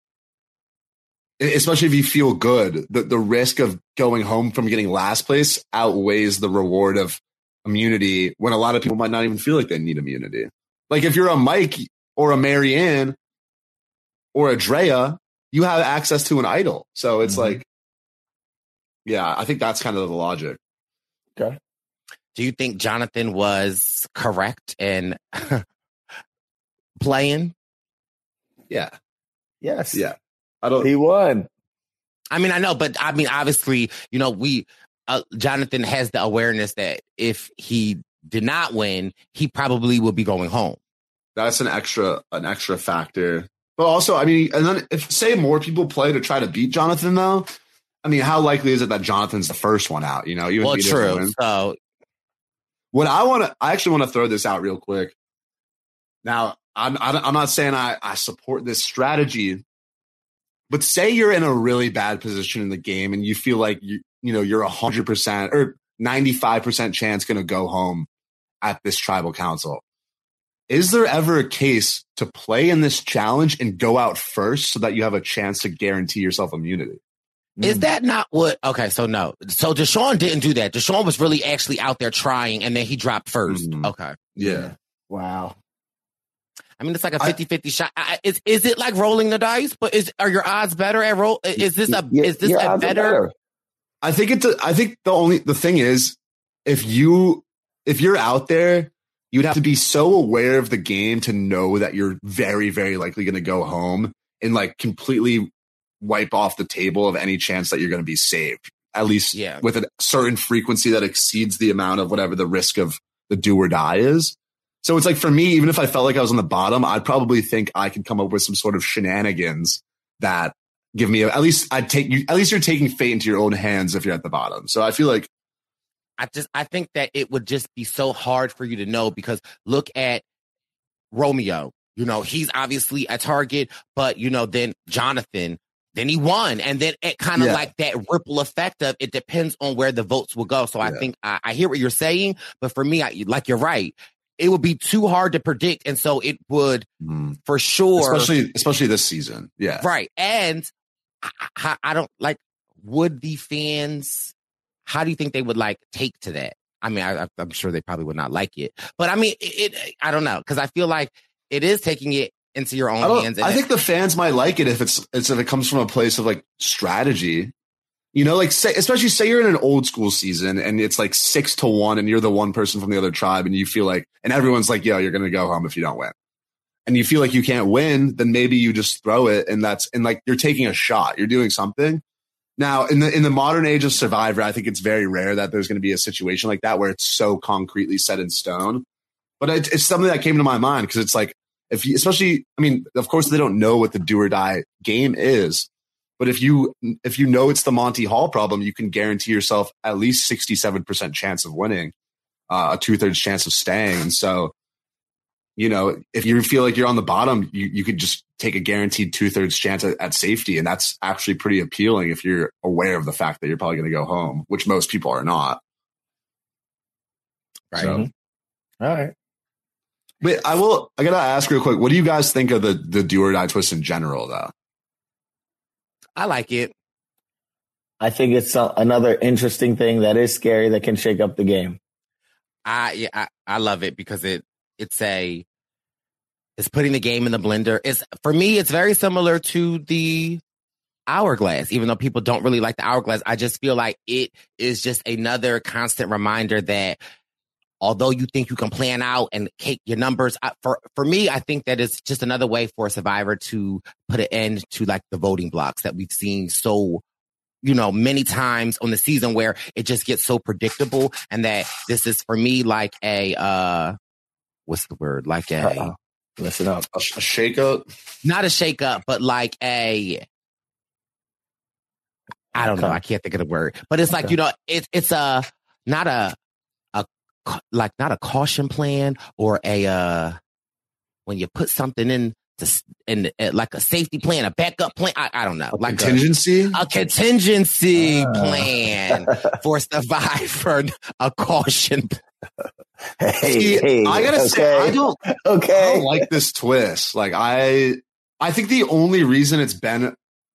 e- especially if you feel good, the, the risk of going home from getting last place outweighs the reward of immunity when a lot of people might not even feel like they need immunity. Like if you're a Mike or a Marianne or a Drea, you have access to an idol. So it's Mhm. like, yeah, I think that's kind of the logic. Okay. Do you think Jonathan was correct in playing? Yeah. Yes. Yeah. I don't, He won. I mean, I know, but I mean, obviously, you know, we, uh, Jonathan has the awareness that if he did not win, he probably would be going home. that's an extra an extra factor. But also, I mean, and then if say more people play to try to beat Jonathan, though, I mean, how likely is it that Jonathan's the first one out? You know, even Well, if he doesn't true. win? So, What I want to, I actually want to throw this out real quick. Now, I'm I'm not saying I I support this strategy, but say you're in a really bad position in the game and you feel like you you know you're a hundred percent or ninety five percent chance going to go home at this tribal council. Is there ever a case to play in this challenge and go out first so that you have a chance to guarantee yourself immunity? is that not what? Okay, so no. So Deshaun didn't do that. Deshaun was really actually out there trying, and then he dropped first. Mhm. Okay. Yeah. Wow. I mean, it's like a I- fifty-fifty shot. I, is is it like rolling the dice? But is are your odds better at roll? Is this a Your- is this your a odds are better? I think it's. A, I think the only the thing is, if you if you're out there, you'd have to be so aware of the game to know that you're very, very likely going to go home and like completely wipe off the table of any chance that you're going to be saved. At least yeah. with a certain frequency that exceeds the amount of whatever the risk of the do or die is. So it's like for me, even if I felt like I was on the bottom, I'd probably think I could come up with some sort of shenanigans that give me a, at least I'd take you. At least you're taking fate into your own hands if you're at the bottom. So I feel like I just I think that it would just be so hard for you to know because look at Romeo. You know, he's obviously a target, but you know, then Jonathan, then he won, and then it kind of Yeah. like that ripple effect of it depends on where the votes will go. So I Yeah. think I, I hear what you're saying, but for me, I, like you're right. It would be too hard to predict, and so it would mm, for sure, especially especially this season. Yeah, right. And I, I, I don't like. Would the fans? How do you think they would like take to that? I mean, I, I'm sure they probably would not like it, but I mean, it. it I don't know because I feel like it is taking it into your own I, don't- hands. And I it- think the fans might like it if it's, it's if it comes from a place of like strategy. You know, like say, especially say you're in an old school season and it's like six to one and you're the one person from the other tribe and you feel like, and everyone's like, yo, you're going to go home if you don't win. And you feel like you can't win, then maybe you just throw it and that's, and like you're taking a shot, you're doing something. Now in the, in the modern age of Survivor, I think it's very rare that there's going to be a situation like that where it's so concretely set in stone. But it, it's something that came to my mind because it's like, if you, especially, I mean, of course they don't know what the do or die game is. But if you if you know it's the Monty Hall problem, you can guarantee yourself at least sixty-seven percent chance of winning, uh, a two-thirds chance of staying. And so, you know, if you feel like you're on the bottom, you, you could just take a guaranteed two-thirds chance at, at safety. And that's actually pretty appealing if you're aware of the fact that you're probably going to go home, which most people are not. Right. So, All right. wait, I will. I got to ask real quick. What do you guys think of the, the do or die twist in general, though? I like it. I think it's uh, another interesting thing that is scary that can shake up the game. I yeah, I, I love it because it it's a it's putting the game in the blender. It's for me, it's very similar to the hourglass. Even though people don't really like the hourglass, I just feel like it is just another constant reminder that although you think you can plan out and cake your numbers, I, for for me, I think that it's just another way for Survivor to put an end to like the voting blocks that we've seen so, you know, many times on the season where it just gets so predictable. And that this is for me like a, uh, what's the word? Like a, Uh-oh. Listen up. A, a shakeup? not a shakeup, but like a, I don't know. Okay. I can't think of the word, but it's like, Okay. you know, it's, it's a, not a, a, like not a caution plan or a, uh, when you put something in to, in uh, like a safety plan, a backup plan. I, I don't know. Like a- Contingency? A, contingency Ah. plan for Survivor, a caution. Hey, See, hey, I gotta okay. say, I don't, I Okay. don't like this twist. Like, I, I think the only reason it's been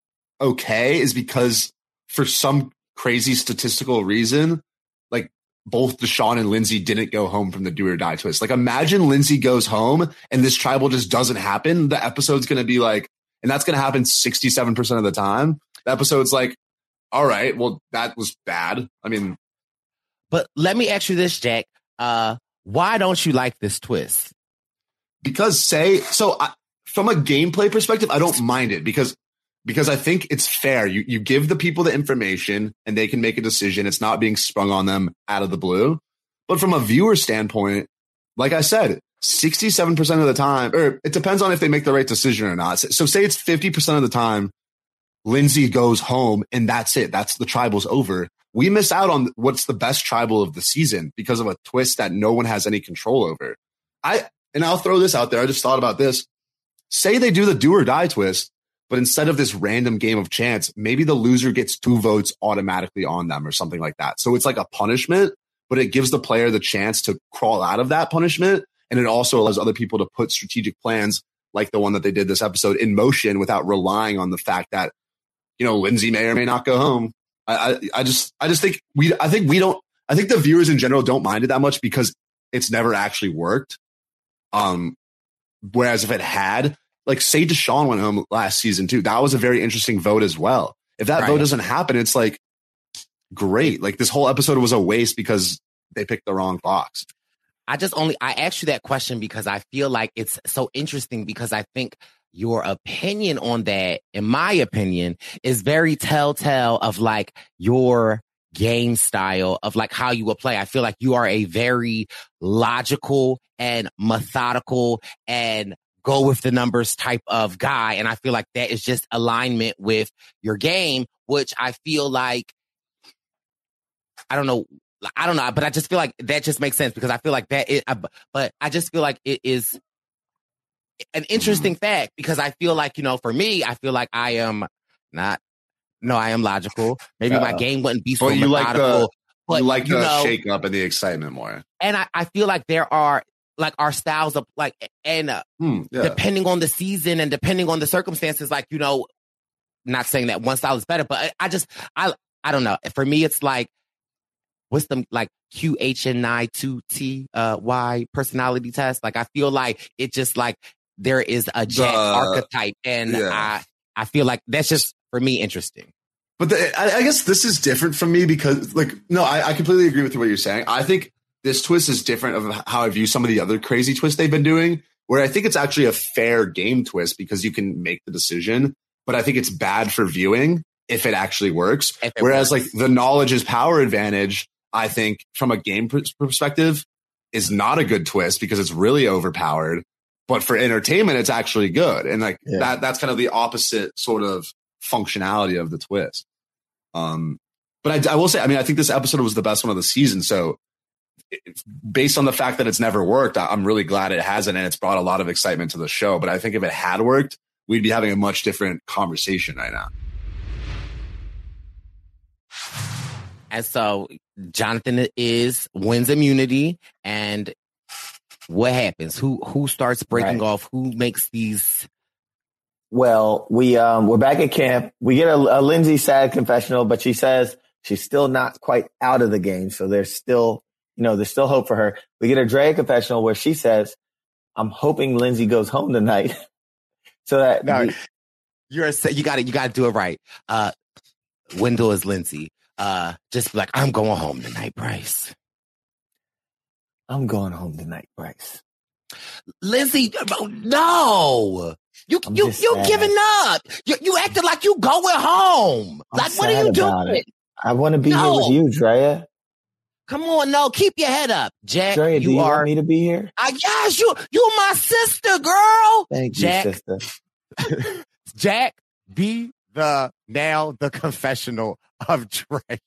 okay is because for some crazy statistical reason, like both Deshaun and Lindsay didn't go home from the do or die twist. Like, imagine Lindsay goes home and this tribal just doesn't happen. The episode's going to be like, and that's going to happen sixty-seven percent of the time. The episode's like, all right, well, that was bad. I mean, But let me ask you this, Jack. Uh, why don't you like this twist? because say so I, from a gameplay perspective, I don't mind it because because I think it's fair. You you give the people the information and they can make a decision. It's not being sprung on them out of the blue. But from a viewer standpoint, like I said, sixty-seven percent of the time, or it depends on if they make the right decision or not. So say it's fifty percent of the time, Lindsay goes home and that's it. That's the tribal's over. We miss out on what's the best tribal of the season because of a twist that no one has any control over. I and I'll throw this out there. I just thought about this. Say they do the do or die twist, but instead of this random game of chance, maybe the loser gets two votes automatically on them or something like that. So it's like a punishment, but it gives the player the chance to crawl out of that punishment. And it also allows other people to put strategic plans like the one that they did this episode in motion without relying on the fact that, you know, Lindsay may or may not go home. I, I, I just, I just think we, I think we don't, I think the viewers in general don't mind it that much because it's never actually worked. Um, whereas if it had, like, say Deshaun went home last season too, that was a very interesting vote as well. If that Right. vote doesn't happen, it's like, great. Like this whole episode was a waste because they picked the wrong Fox. I just only, I asked you that question because I feel like it's so interesting because I think your opinion on that, in my opinion, is very telltale of like your game style of like how you will play. I feel like you are a very logical and methodical and go with the numbers type of guy. And I feel like that is just alignment with your game, which I feel like, I don't know, I don't know, but I just feel like that just makes sense because I feel like that, is, but I just feel like it is an interesting mm. fact because I feel like, you know, for me, I feel like I am not, no, I am logical. Maybe uh, my game wouldn't be so well, you methodical. Like the, but, you like you the know, shake up and the excitement more. And I, I feel like there are, like our styles of like, and uh, hmm, yeah. depending on the season and depending on the circumstances, like, you know, not saying that one style is better, but I, I just, I, I don't know. For me, it's like, what's the like Q H N I two T uh, Y personality test? Like, I feel like it just like there is a Jack the, archetype, and yeah. I I feel like that's just for me interesting. But the, I, I guess this is different from me because, like, no, I, I completely agree with what you're saying. I think this twist is different of how I view some of the other crazy twists they've been doing, where I think it's actually a fair game twist because you can make the decision, but I think it's bad for viewing if it actually works. It Whereas, works. like, the knowledge is power advantage, I think, from a game perspective, is not a good twist because it's really overpowered. But for entertainment, it's actually good. And, like, yeah. that that's kind of the opposite sort of functionality of the twist. Um, but I, I will say, I mean, I think this episode was the best one of the season. So it, based on the fact that it's never worked, I, I'm really glad it hasn't. And it's brought a lot of excitement to the show. But I think if it had worked, we'd be having a much different conversation right now. And so Jonathan is wins immunity. And what happens? Who who starts breaking right. off? Who makes these? Well, we um we're back at camp. We get a, a Lindsay sad confessional, but she says she's still not quite out of the game. So there's still, you know, there's still hope for her. We get a Drea confessional where she says, "I'm hoping Lindsay goes home tonight." so that no, we, you're a, you got to you got to do it right. Uh, Wendell is Lindsay. Uh, just be like, "I'm going home tonight, Bryce." I'm going home tonight, Bryce. Lindsay, no. You I'm you you sad. giving up? You you acting like you going home. I'm like what are you doing? It. I want to be no. here with you, Drea. Come on, no, keep your head up, Jack. Drea, you do you are, want me to be here? I yes, you you my sister, girl. Thank Jack, you, sister. Jack, be the now the confessional of Drea.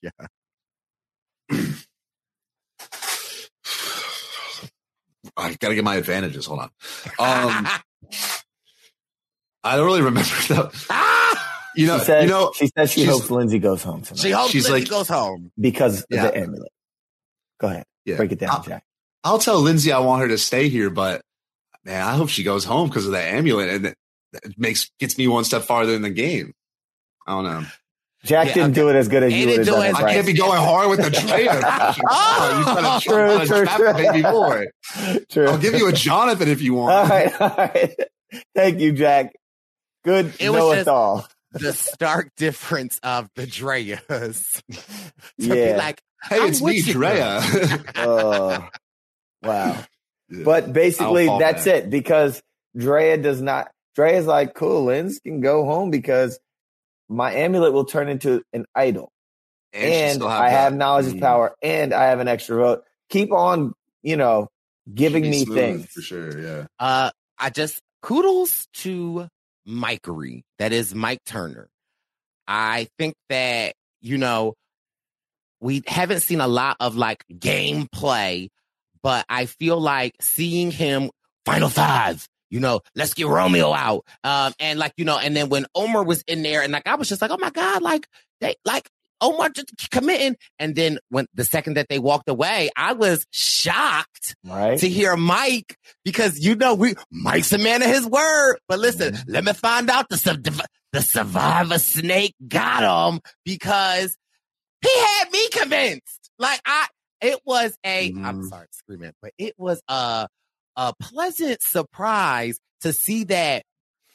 I gotta get my advantages. Hold on. Um, I don't really remember that. You know, she says, you know, she says she hopes Lindsay goes home tonight. She hopes She's Lindsay like, goes home because yeah. of the amulet. Go ahead, yeah. break it down, I'll, Jack. I'll tell Lindsay I want her to stay here, but man, I hope she goes home because of the amulet, and it, it makes gets me one step farther in the game. I don't know. Jack yeah, didn't okay. do it as good as he you would have done. It, I can't be going hard with the Drea. oh, you trying to true, true, true. baby boy. True. I'll give you a Jonathan if you want. All right, all right. Thank you, Jack. Good to it know was us all. The stark difference of the Dreas. yeah. Like, hey, it's me, Drea. uh, wow. Yeah. But basically, that's back. it because Drea does not. Drea's like, cool, Linz can go home because my amulet will turn into an idol. And, and have I that. have knowledge mm. is power, and I have an extra vote. Keep on, you know, giving me smooth, things. For sure, yeah. Uh, I just, kudos to Mikery. That is Mike Turner. I think that, you know, we haven't seen a lot of, like, gameplay, but I feel like seeing him, Final Five, you know, let's get Romeo out. Um, and like, you know, and then when Omar was in there and like, I was just like, oh my God, like they, like Omar just committing. And then when the second that they walked away, I was shocked right. to hear Mike because, you know, we, Mike's a man of his word, but listen, mm-hmm. let me find out the, the survivor snake got him because he had me convinced. Like I, it was a, mm-hmm. I'm sorry, screaming, but it was a, a pleasant surprise to see that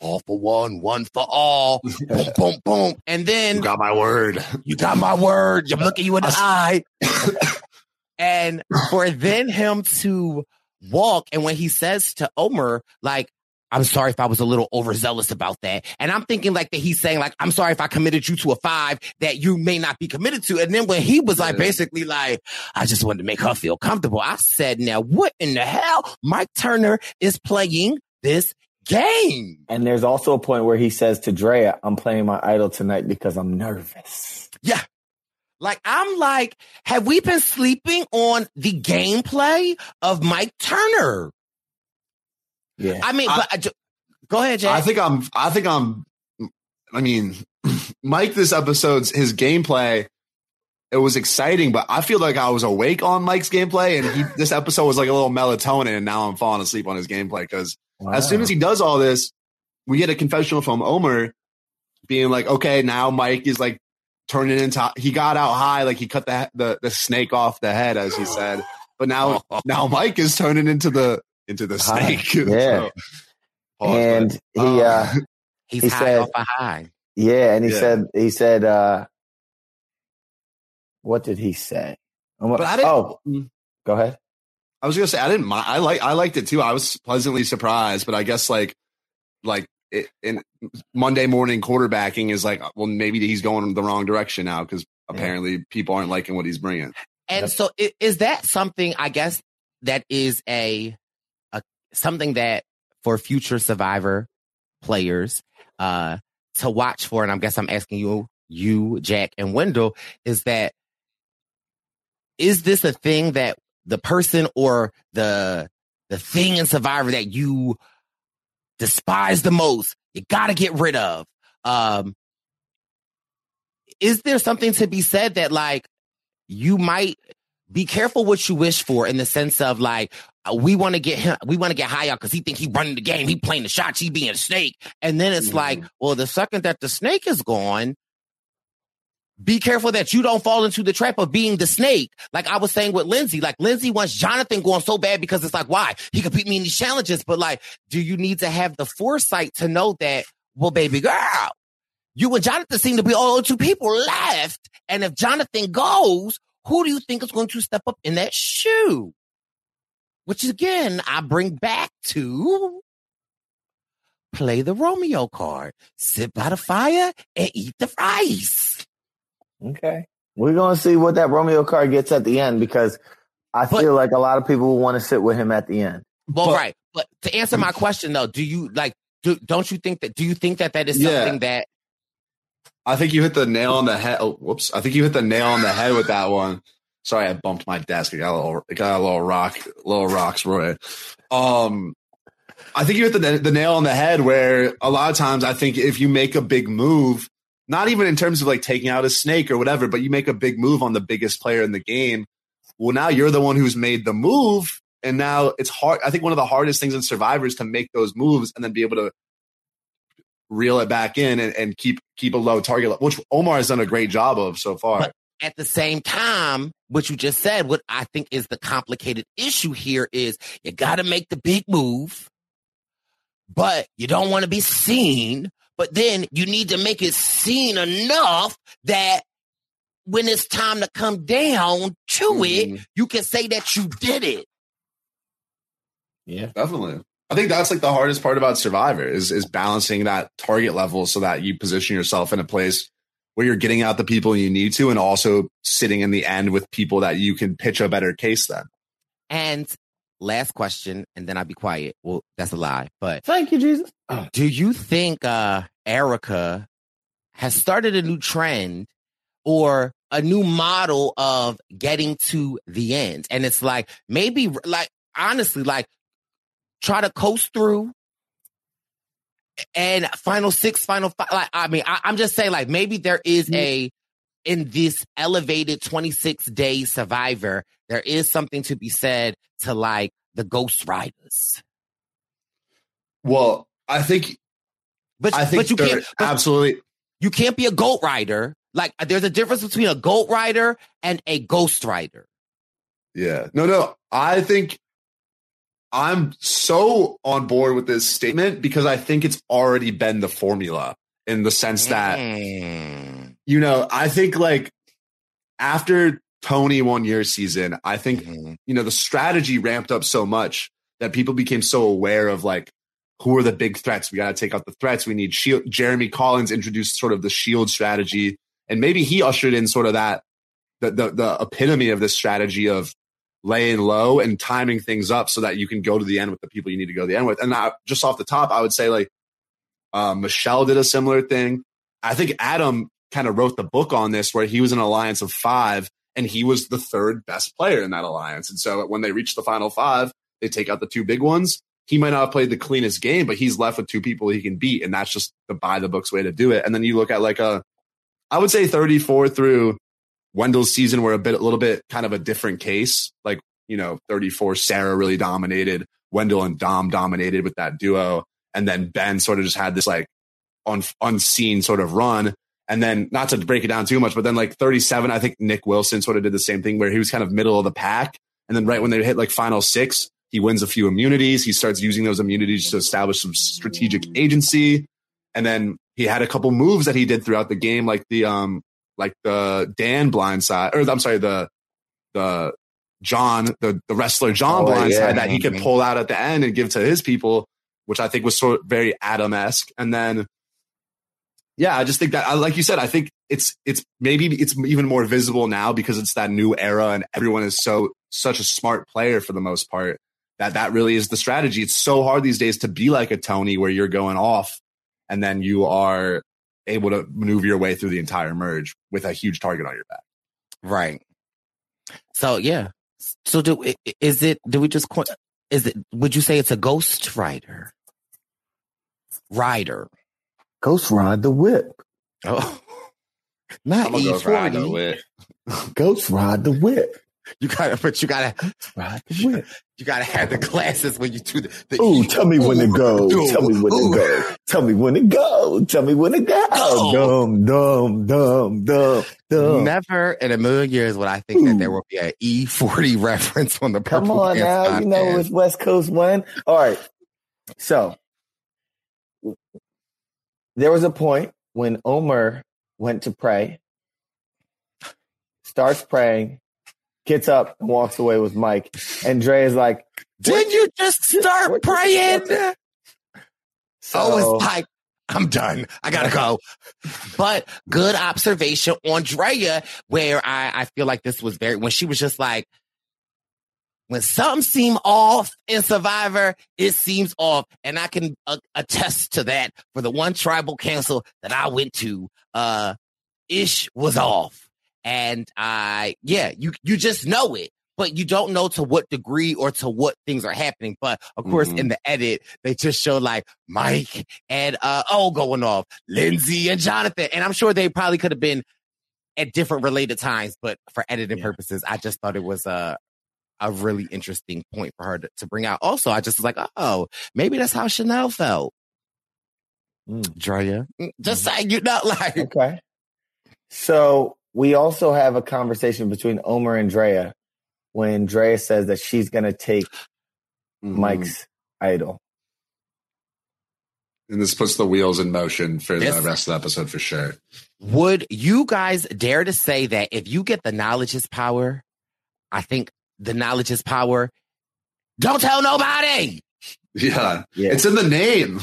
all for one, one for all, boom, boom, boom. And then You got my word. You got my word. I'm looking you in the eye. And for then him to walk, and when he says to Omar, like, I'm sorry if I was a little overzealous about that. And I'm thinking like that he's saying like, I'm sorry if I committed you to a five that you may not be committed to. And then when he was like, basically like, I just wanted to make her feel comfortable. I said, now what in the hell? Mike Turner is playing this game. And there's also a point where he says to Drea, I'm playing my idol tonight because I'm nervous. Yeah. Like, I'm like, have we been sleeping on the gameplay of Mike Turner? Yeah. I mean, I, but I ju- go ahead, Jay. I think I'm, I think I'm, I mean, Mike, this episode's, his gameplay, it was exciting, but I feel like I was awake on Mike's gameplay, and he, this episode was like a little melatonin, and now I'm falling asleep on his gameplay because wow. as soon as he does all this, we get a confessional from Omar being like, okay, now Mike is like turning into, he got out high, like he cut the, the, the snake off the head, as he said, but now, now Mike is turning into the, into the snake. Yeah. So, and he, uh, he's he high said, off a high. Yeah. And he Yeah. said, he said, uh, what did he say? But I didn't, oh, go ahead. I was gonna say I didn't mind. I like I liked it too. I was pleasantly surprised, but I guess like like it, in Monday morning quarterbacking is like, well, maybe he's going the wrong direction now because apparently people aren't liking what he's bringing. And so is, is that something, I guess, that is a, a something that for future Survivor players uh, to watch for, and I guess I'm asking you, you, Jack, and Wendell, is that is this a thing that the person or the the thing in Survivor that you despise the most, you got to get rid of? Um, is there something to be said that like you might be careful what you wish for, in the sense of like, uh, we want to get him, we want to get high up because he think he running the game, he playing the shots, he being a snake, and then it's mm-hmm. like, well, the second that the snake is gone, be careful that you don't fall into the trap of being the snake. Like I was saying with Lindsay, like Lindsay wants Jonathan going so bad because it's like, why? He could beat me in these challenges, but like, do you need to have the foresight to know that, well, baby girl, you and Jonathan seem to be all two people left, and if Jonathan goes, who do you think is going to step up in that shoe? Which again, I bring back to play the Romeo card, sit by the fire and eat the rice. Okay. We're going to see what that Romeo card gets at the end, because I but, feel like a lot of people will want to sit with him at the end. Well, but, right. But to answer my question, though, do you like, do, don't you think that, do you think that that is something yeah. that? I think you hit the nail on the head. Oh, whoops. I think you hit the nail on the head with that one. Sorry, I bumped my desk. I got a little, I got a little rock, little rocks, Roy. Um, I think you hit the, the nail on the head where a lot of times I think if you make a big move, not even in terms of like taking out a snake or whatever, but you make a big move on the biggest player in the game. Well, now you're the one who's made the move. And now it's hard. I think one of the hardest things in Survivor is to make those moves and then be able to reel it back in and, and keep, keep a low target, which Omar has done a great job of so far. But at the same time, what you just said, what I think is the complicated issue here is you got to make the big move, but you don't want to be seen. But then you need to make it seen enough that when it's time to come down to mm-hmm. it, you can say that you did it. Yeah, definitely. I think that's like the hardest part about Survivor is, is balancing that target level so that you position yourself in a place where you're getting out the people you need to and also sitting in the end with people that you can pitch a better case then. And last question, and then I'll be quiet. Well, that's a lie, but thank you, Jesus. Do you think uh, Erica has started a new trend or a new model of getting to the end? And it's like, maybe like, honestly, like try to coast through and final six, final five. Like, I mean, I, I'm just saying like, maybe there is a, in this elevated twenty-six day Survivor, there is something to be said to like the Ghost Riders. Well, I think, but, I think but you can't but absolutely. You can't be a goat rider. Like there's a difference between a goat rider and a ghost rider. Yeah, no, no. I think, I'm so on board with this statement because I think it's already been the formula in the sense that, mm. you know, I think like after Tony one year season, I think, mm-hmm. you know, the strategy ramped up so much that people became so aware of like, who are the big threats? We got to take out the threats. We need shield. Jeremy Collins introduced sort of the shield strategy, and maybe he ushered in sort of that, the, the, the epitome of this strategy of laying low and timing things up so that you can go to the end with the people you need to go to the end with. And I, just off the top, I would say like uh, Michelle did a similar thing. I think Adam kind of wrote the book on this where he was an alliance of five and he was the third best player in that alliance. And so when they reach the final five, they take out the two big ones. He might not have played the cleanest game, but he's left with two people he can beat. And that's just the by the books way to do it. And then you look at like a, I would say thirty-four through Wendell's season were a bit, a little bit kind of a different case. Like, you know, thirty-four, Sarah really dominated. Wendell and Dom dominated with that duo. And then Ben sort of just had this like un, unseen sort of run. And then not to break it down too much, but then like thirty-seven, I think Nick Wilson sort of did the same thing where he was kind of middle of the pack. And then right when they hit like final six, he wins a few immunities. He starts using those immunities to establish some strategic agency. And then he had a couple moves that he did throughout the game, like the um, like the Dan blindside, or I'm sorry, the the John, the the wrestler John oh, blindside yeah. that he could pull out at the end and give to his people, which I think was sort of very Adam-esque. And then, yeah, I just think that, like you said, I think it's it's maybe it's even more visible now because it's that new era and everyone is so such a smart player for the most part. That that really is the strategy. It's so hard these days to be like a Tony where you're going off and then you are able to maneuver your way through the entire merge with a huge target on your back. Right. So, yeah. So do is it, do we just, is it, would you say it's a Ghost Rider? Rider. Ghost Ride the Whip. Oh. Not I'm a Ghost Ride the Whip. Ghost Ride the Whip. You gotta, but you gotta, you gotta have the glasses when you do the. the Ooh, tell me when to go. Ooh, tell me when ooh. to go. Tell me when to go. Tell me when to go. Oh. Dumb, dumb, dumb, dumb, dumb. Never in a million years would I think ooh. that there will be an E forty reference on the Purple Come on Pants now, podcast. You know it's West Coast one. All right, so there was a point when Omer went to pray, starts praying. Gets up and walks away with Mike. And Dre is like, did you just start what, praying? What, so, oh, it's like, I'm done. I gotta go. But good observation on Drea, where I, I feel like this was very, when she was just like, when something seems off in Survivor, it seems off. And I can uh, attest to that for the one tribal council that I went to. Uh, Ish was off. And I, yeah, you, you just know it, but you don't know to what degree or to what things are happening. But of course, mm-hmm. in the edit, they just show like Mike and, uh, oh, going off, Lindsay and Jonathan. And I'm sure they probably could have been at different related times, but for editing yeah. purposes, I just thought it was a, a really interesting point for her to, to bring out. Also, I just was like, oh, maybe that's how Chanel felt. Mm. Drea, just saying, you know, like, okay. So, we also have a conversation between Omer and Drea when Drea says that she's going to take mm-hmm. Mike's idol. And this puts the wheels in motion for this, the rest of the episode for sure. Would you guys dare to say that if you get the knowledge is power, I think the knowledge is power, don't tell nobody. Yeah. yeah. It's in the name.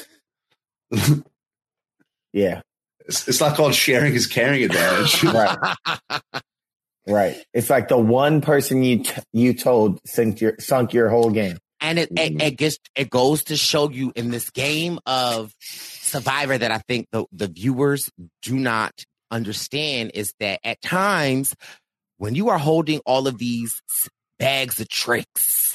yeah. It's, it's not called sharing is caring advantage. Right. Right. It's like the one person you t- you told sunk your sunk your whole game. And it, mm-hmm. it, it gets it goes to show you in this game of Survivor that I think the, the viewers do not understand is that at times when you are holding all of these bags of tricks,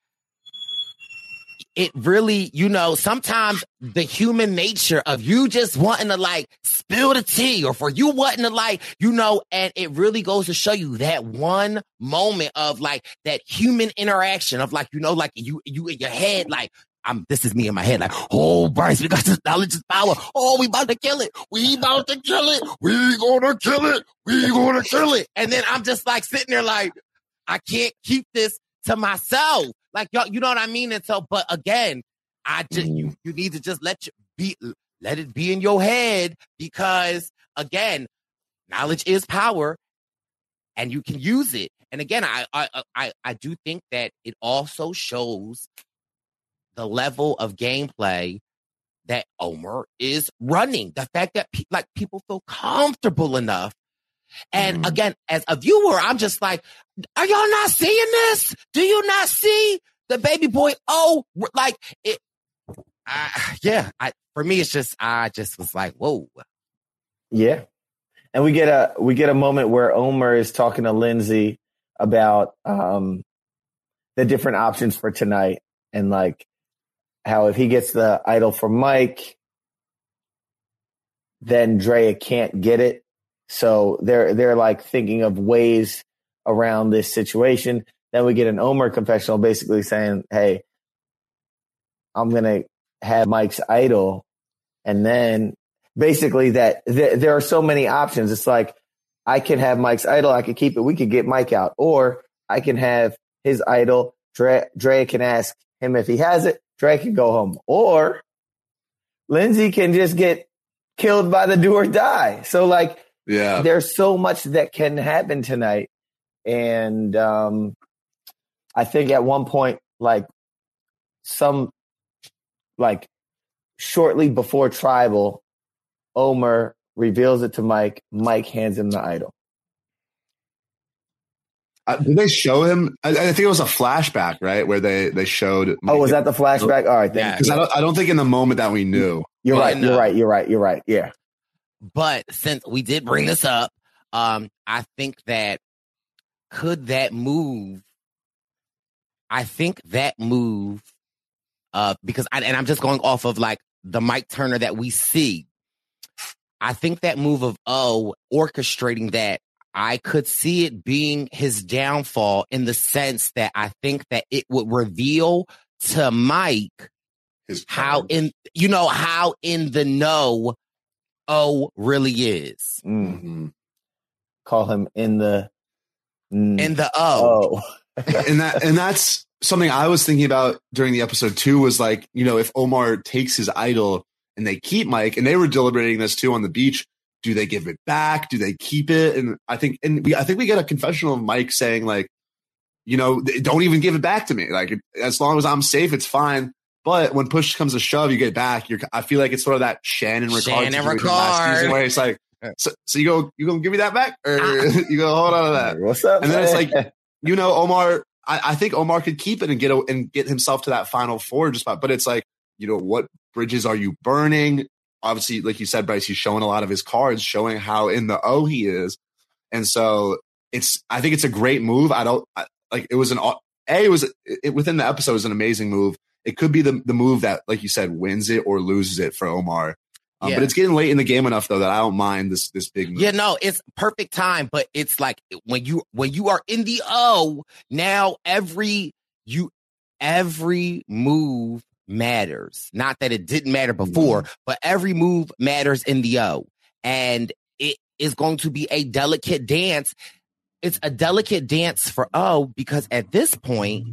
it really, you know, sometimes the human nature of you just wanting to like spill the tea or for you wanting to like, you know, and it really goes to show you that one moment of like that human interaction of like, you know, like you, you in your head, like, I'm, this is me in my head, like, oh, Bryce, we got this knowledge is power. Oh, we about to kill it. We about to kill it. We gonna kill it. We gonna kill it. And then I'm just like sitting there like, I can't keep this to myself. Like, y'all, you know what I mean? And so, but again, I just, mm. you, you need to just let you be, let it be in your head because again, knowledge is power and you can use it. And again, I, I, I, I do think that it also shows the level of gameplay that Omar is running. The fact that pe- like people feel comfortable enough. And mm. again, as a viewer, I'm just like, are y'all not seeing this? Do you not see the baby boy? Oh, like it. Uh, yeah. I, for me, it's just, I just was like, whoa. Yeah. And we get a, we get a moment where Omar is talking to Lindsay about um, the different options for tonight. And like, how if he gets the idol for Mike, then Drea can't get it. So they're they're like thinking of ways around this situation. Then we get an Omar confessional basically saying, hey, I'm going to have Mike's idol. And then basically that th- there are so many options. It's like, I can have Mike's idol. I could keep it. We could get Mike out. Or I can have his idol. Drea, Drea can ask him if he has it. Dre can go home, or Lindsay can just get killed by the do or die. So like, yeah, there's so much that can happen tonight. And um, I think at one point, like some, like shortly before Tribal, Omar reveals it to Mike. Mike hands him the idol. Uh, did they show him? I, I think it was a flashback, right, where they they showed. Oh, was that the flashback? All right, then. Because I don't, I don't think in the moment that we knew. You're right. You're right. You're right. You're right. Yeah. But since we did bring this up, um, I think that could that move? I think that move, uh, because I, and I'm just going off of like the Mike Turner that we see. I think that move of O orchestrating that. I could see it being his downfall in the sense that I think that it would reveal to Mike his how in, you know, how in the know O really is. Mm-hmm. Call him in the, mm, in the O. Oh. and that, and that's something I was thinking about during the episode too, was like, you know, if Omar takes his idol and they keep Mike, and they were deliberating this too on the beach. Do they give it back? Do they keep it? And I think, and we, I think we get a confessional of Mike saying like, you know, don't even give it back to me. Like, as long as I'm safe, it's fine. But when push comes to shove, you get it back. You're, I feel like it's sort of that Shannon Ricard Shannon Ricard, where it's like, so, so you go, you gonna give me that back, or you go hold on to that? What's up? And then it's like, you know, Omar. I, I think Omar could keep it and get a, and get himself to that final four just spot. But it's like, you know, what bridges are you burning? Obviously, like you said, Bryce, he's showing a lot of his cards, showing how in the O he is. And so it's, I think it's a great move. I don't I, like, it was an, A, it was it, within the episode, it was an amazing move. It could be the, the move that, like you said, wins it or loses it for Omar. Um, yeah. But it's getting late in the game enough though, that I don't mind this, this big move. Yeah, no, it's perfect time, but it's like when you, when you are in the O, now every, you, every move matters. Not that it didn't matter before, mm-hmm. but every move matters in the O. And it is going to be a delicate dance. It's a delicate dance for O because at this point,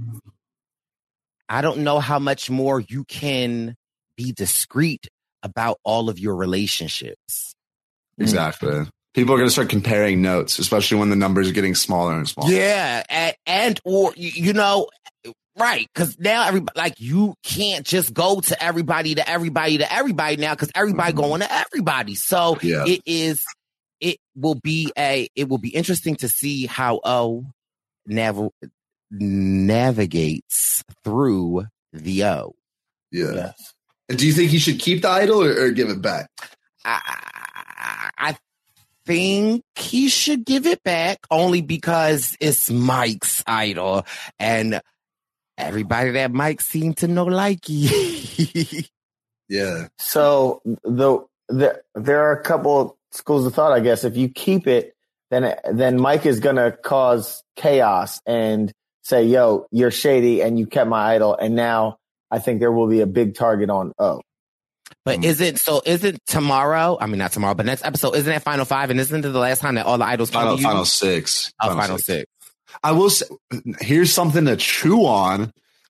I don't know how much more you can be discreet about all of your relationships. Exactly. Mm-hmm. People are going to start comparing notes, especially when the numbers are getting smaller and smaller. Yeah. And, and or, you know, right, because now everybody, like, you can't just go to everybody, to everybody, to everybody now, because everybody mm-hmm. going to everybody. So yeah. it is, it will be a, it will be interesting to see how O nav- navigates through the O. Yeah. Yes. And do you think he should keep the idol or, or give it back? I, I think he should give it back only because it's Mike's idol and everybody that Mike seemed to know likey. Yeah. So the, the there are a couple schools of thought, I guess. If you keep it, then then Mike is gonna cause chaos and say, "Yo, you're shady, and you kept my idol." And now I think there will be a big target on O. But mm. is it so? Is it tomorrow? I mean, not tomorrow, but next episode. Isn't it Final Five? And isn't it the last time that all the idols final, you? Final Six? Oh, Final, final six. six. I will say, here's something to chew on.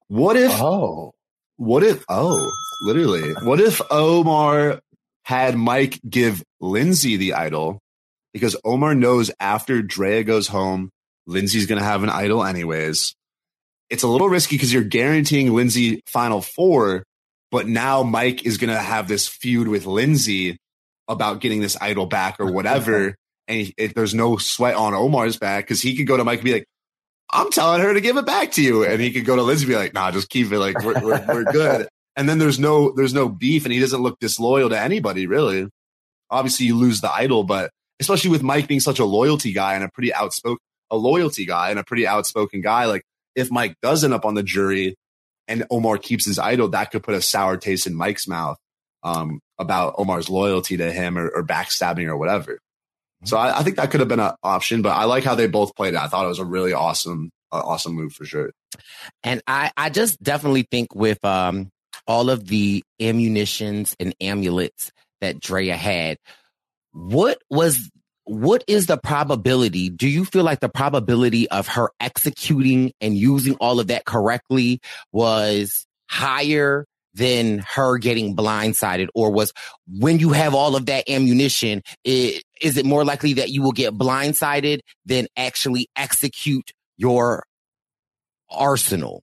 What if, Oh, what if, oh, literally, what if Omar had Mike give Lindsay the idol? Because Omar knows after Drea goes home, Lindsay's going to have an idol anyways. It's a little risky because you're guaranteeing Lindsay Final Four, but now Mike is going to have this feud with Lindsay about getting this idol back or whatever. And he, it, there's no sweat on Omar's back because he could go to Mike and be like, I'm telling her to give it back to you. And he could go to Lindsay and be like, nah, just keep it. Like, we're, we're, we're good. And then there's no, there's no beef and he doesn't look disloyal to anybody, really. Obviously, you lose the idol, but especially with Mike being such a loyalty guy and a pretty outspoken, a loyalty guy and a pretty outspoken guy, like if Mike does end up on the jury and Omar keeps his idol, that could put a sour taste in Mike's mouth um, about Omar's loyalty to him or, or backstabbing or whatever. So I, I think that could have been an option, but I like how they both played it. I thought it was a really awesome, uh, awesome move for sure. And I, I just definitely think with um, all of the ammunitions and amulets that Drea had, what was, what is the probability? Do you feel like the probability of her executing and using all of that correctly was higher than her getting blindsided? Or was when you have all of that ammunition, it, is it more likely that you will get blindsided than actually execute your arsenal?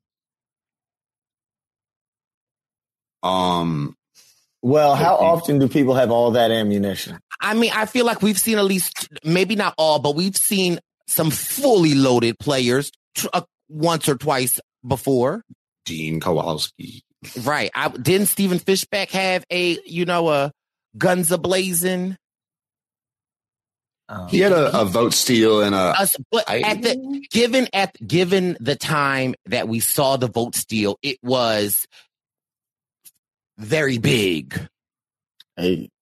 Um, well, how often do people have all that ammunition? I mean, I feel like we've seen at least, maybe not all, but we've seen some fully loaded players t- uh, once or twice before. Dean Kowalski. Right. I, didn't Stephen Fishback have a, you know, a guns a-blazing? Um, he had a, a vote steal and a. a but I, at the given at given the time that we saw the vote steal, it was very big. Hey.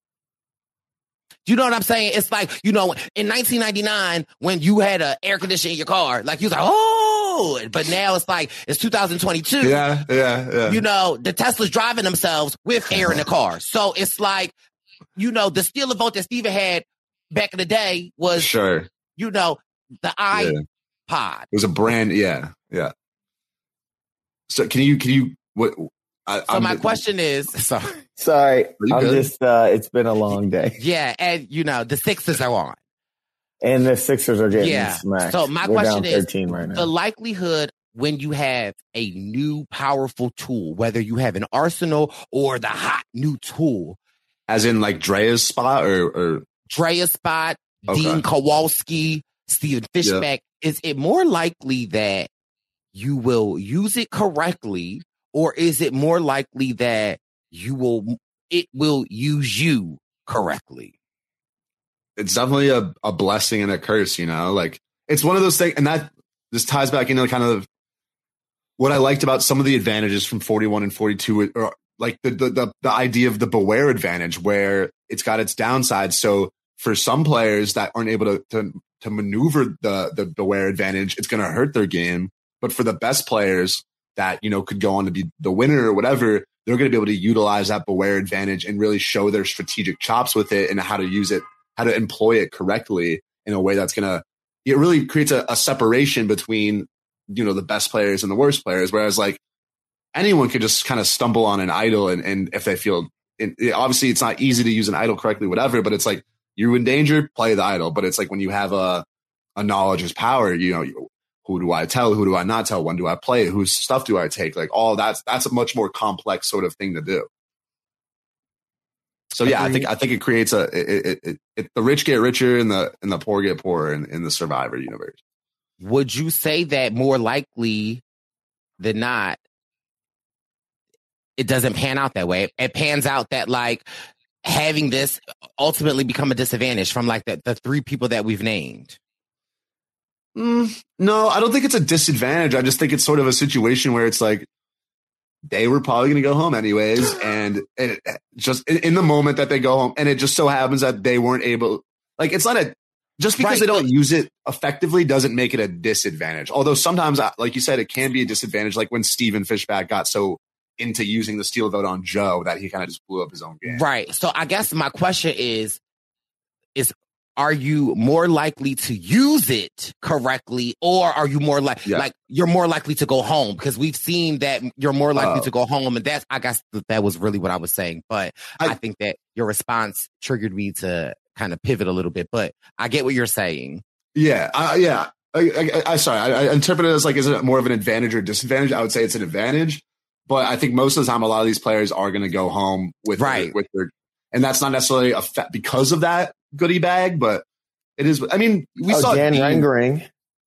You know what I'm saying? It's like, you know, in nineteen ninety-nine, when you had an air conditioner in your car, like you was like, oh, but now it's like, it's two thousand twenty-two. Yeah, yeah, yeah. You know, the Tesla's driving themselves with air in the car. So it's like, you know, the steal a vote that Steven had back in the day was, sure, you know, the iPod. Yeah. It was a brand, yeah, yeah. So can you, can you, what? I, so I'm, my question is, sorry. Sorry, I'm good? just, uh, it's been a long day. Yeah, and, you know, the Sixers are on. And the Sixers are getting yeah. smacked. So my We're question down is, thirteen right now. The likelihood when you have a new powerful tool, whether you have an arsenal or the hot new tool. As in like Drea's spot or... or... Drea's spot, okay. Dean Kowalski, Stephen Fishback. Yeah. Is it more likely that you will use it correctly, or is it more likely that you will it will use you correctly? It's definitely a, a blessing and a curse, you know? Like, it's one of those things, and that this ties back into kind of what I liked about some of the advantages from forty-one and forty-two, or like the the the, the idea of the beware advantage, where it's got its downsides. So for some players that aren't able to to, to maneuver the the beware advantage, it's going to hurt their game. But for the best players that, you know, could go on to be the winner or whatever, they're going to be able to utilize that beware advantage and really show their strategic chops with it and how to use it, how to employ it correctly in a way that's going to, it really creates a, a separation between, you know, the best players and the worst players. Whereas like anyone could just kind of stumble on an idol. And, and if they feel, it, it, obviously it's not easy to use an idol correctly, whatever, but it's like you're in danger, play the idol. But it's like when you have a, a knowledge is power, you know, you, who do I tell? Who do I not tell? When do I play? Whose stuff do I take? Like all that's, that's a much more complex sort of thing to do. So yeah, I think I think it creates a it, it, it, it, the rich get richer and the and the poor get poorer in, in the Survivor universe. Would you say that more likely than not, it doesn't pan out that way? It pans out that like having this ultimately become a disadvantage from like the, the three people that we've named. Mm, no, I don't think it's a disadvantage. I just think it's sort of a situation where it's like they were probably going to go home anyways. And it, just in, in the moment that they go home, and it just so happens that they weren't able, like, it's not a, just because right. they don't use it effectively doesn't make it a disadvantage. Although sometimes, like you said, it can be a disadvantage. Like when Stephen Fishback got so into using the steal vote on Joe that he kind of just blew up his own game. Right. So I guess my question is, is, are you more likely to use it correctly, or are you more like yeah. like you're more likely to go home? Because we've seen that you're more likely uh, to go home, and that's I guess that, that was really what I was saying. But I, I think that your response triggered me to kind of pivot a little bit. But I get what you're saying. Yeah, uh, yeah. I, I, I sorry, I, I interpret it as like, is it more of an advantage or disadvantage? I would say it's an advantage, but I think most of the time, a lot of these players are going to go home with right. their, with their, and that's not necessarily a fa- because of that goodie bag, but it is. I mean, we oh, saw Dan Dean, Rengering.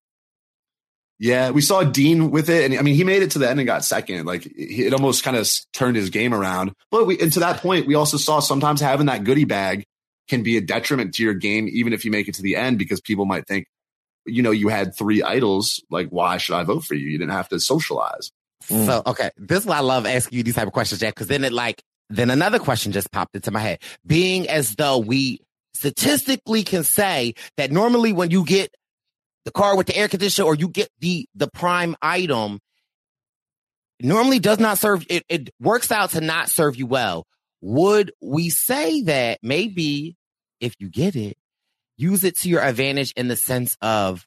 Yeah, we saw Dean with it, and I mean, he made it to the end and got second. Like it almost kind of turned his game around. But we, and to that point, we also saw sometimes having that goodie bag can be a detriment to your game, even if you make it to the end, because people might think, you know, you had three idols. Like, why should I vote for you? You didn't have to socialize. Mm. So, okay, this is why I love asking you these type of questions, Jack, because then it like, then another question just popped into my head. Being as though we statistically can say that normally when you get the car with the air conditioner or you get the the prime item, normally does not serve, it, it works out to not serve you well. Would we say that maybe if you get it, use it to your advantage in the sense of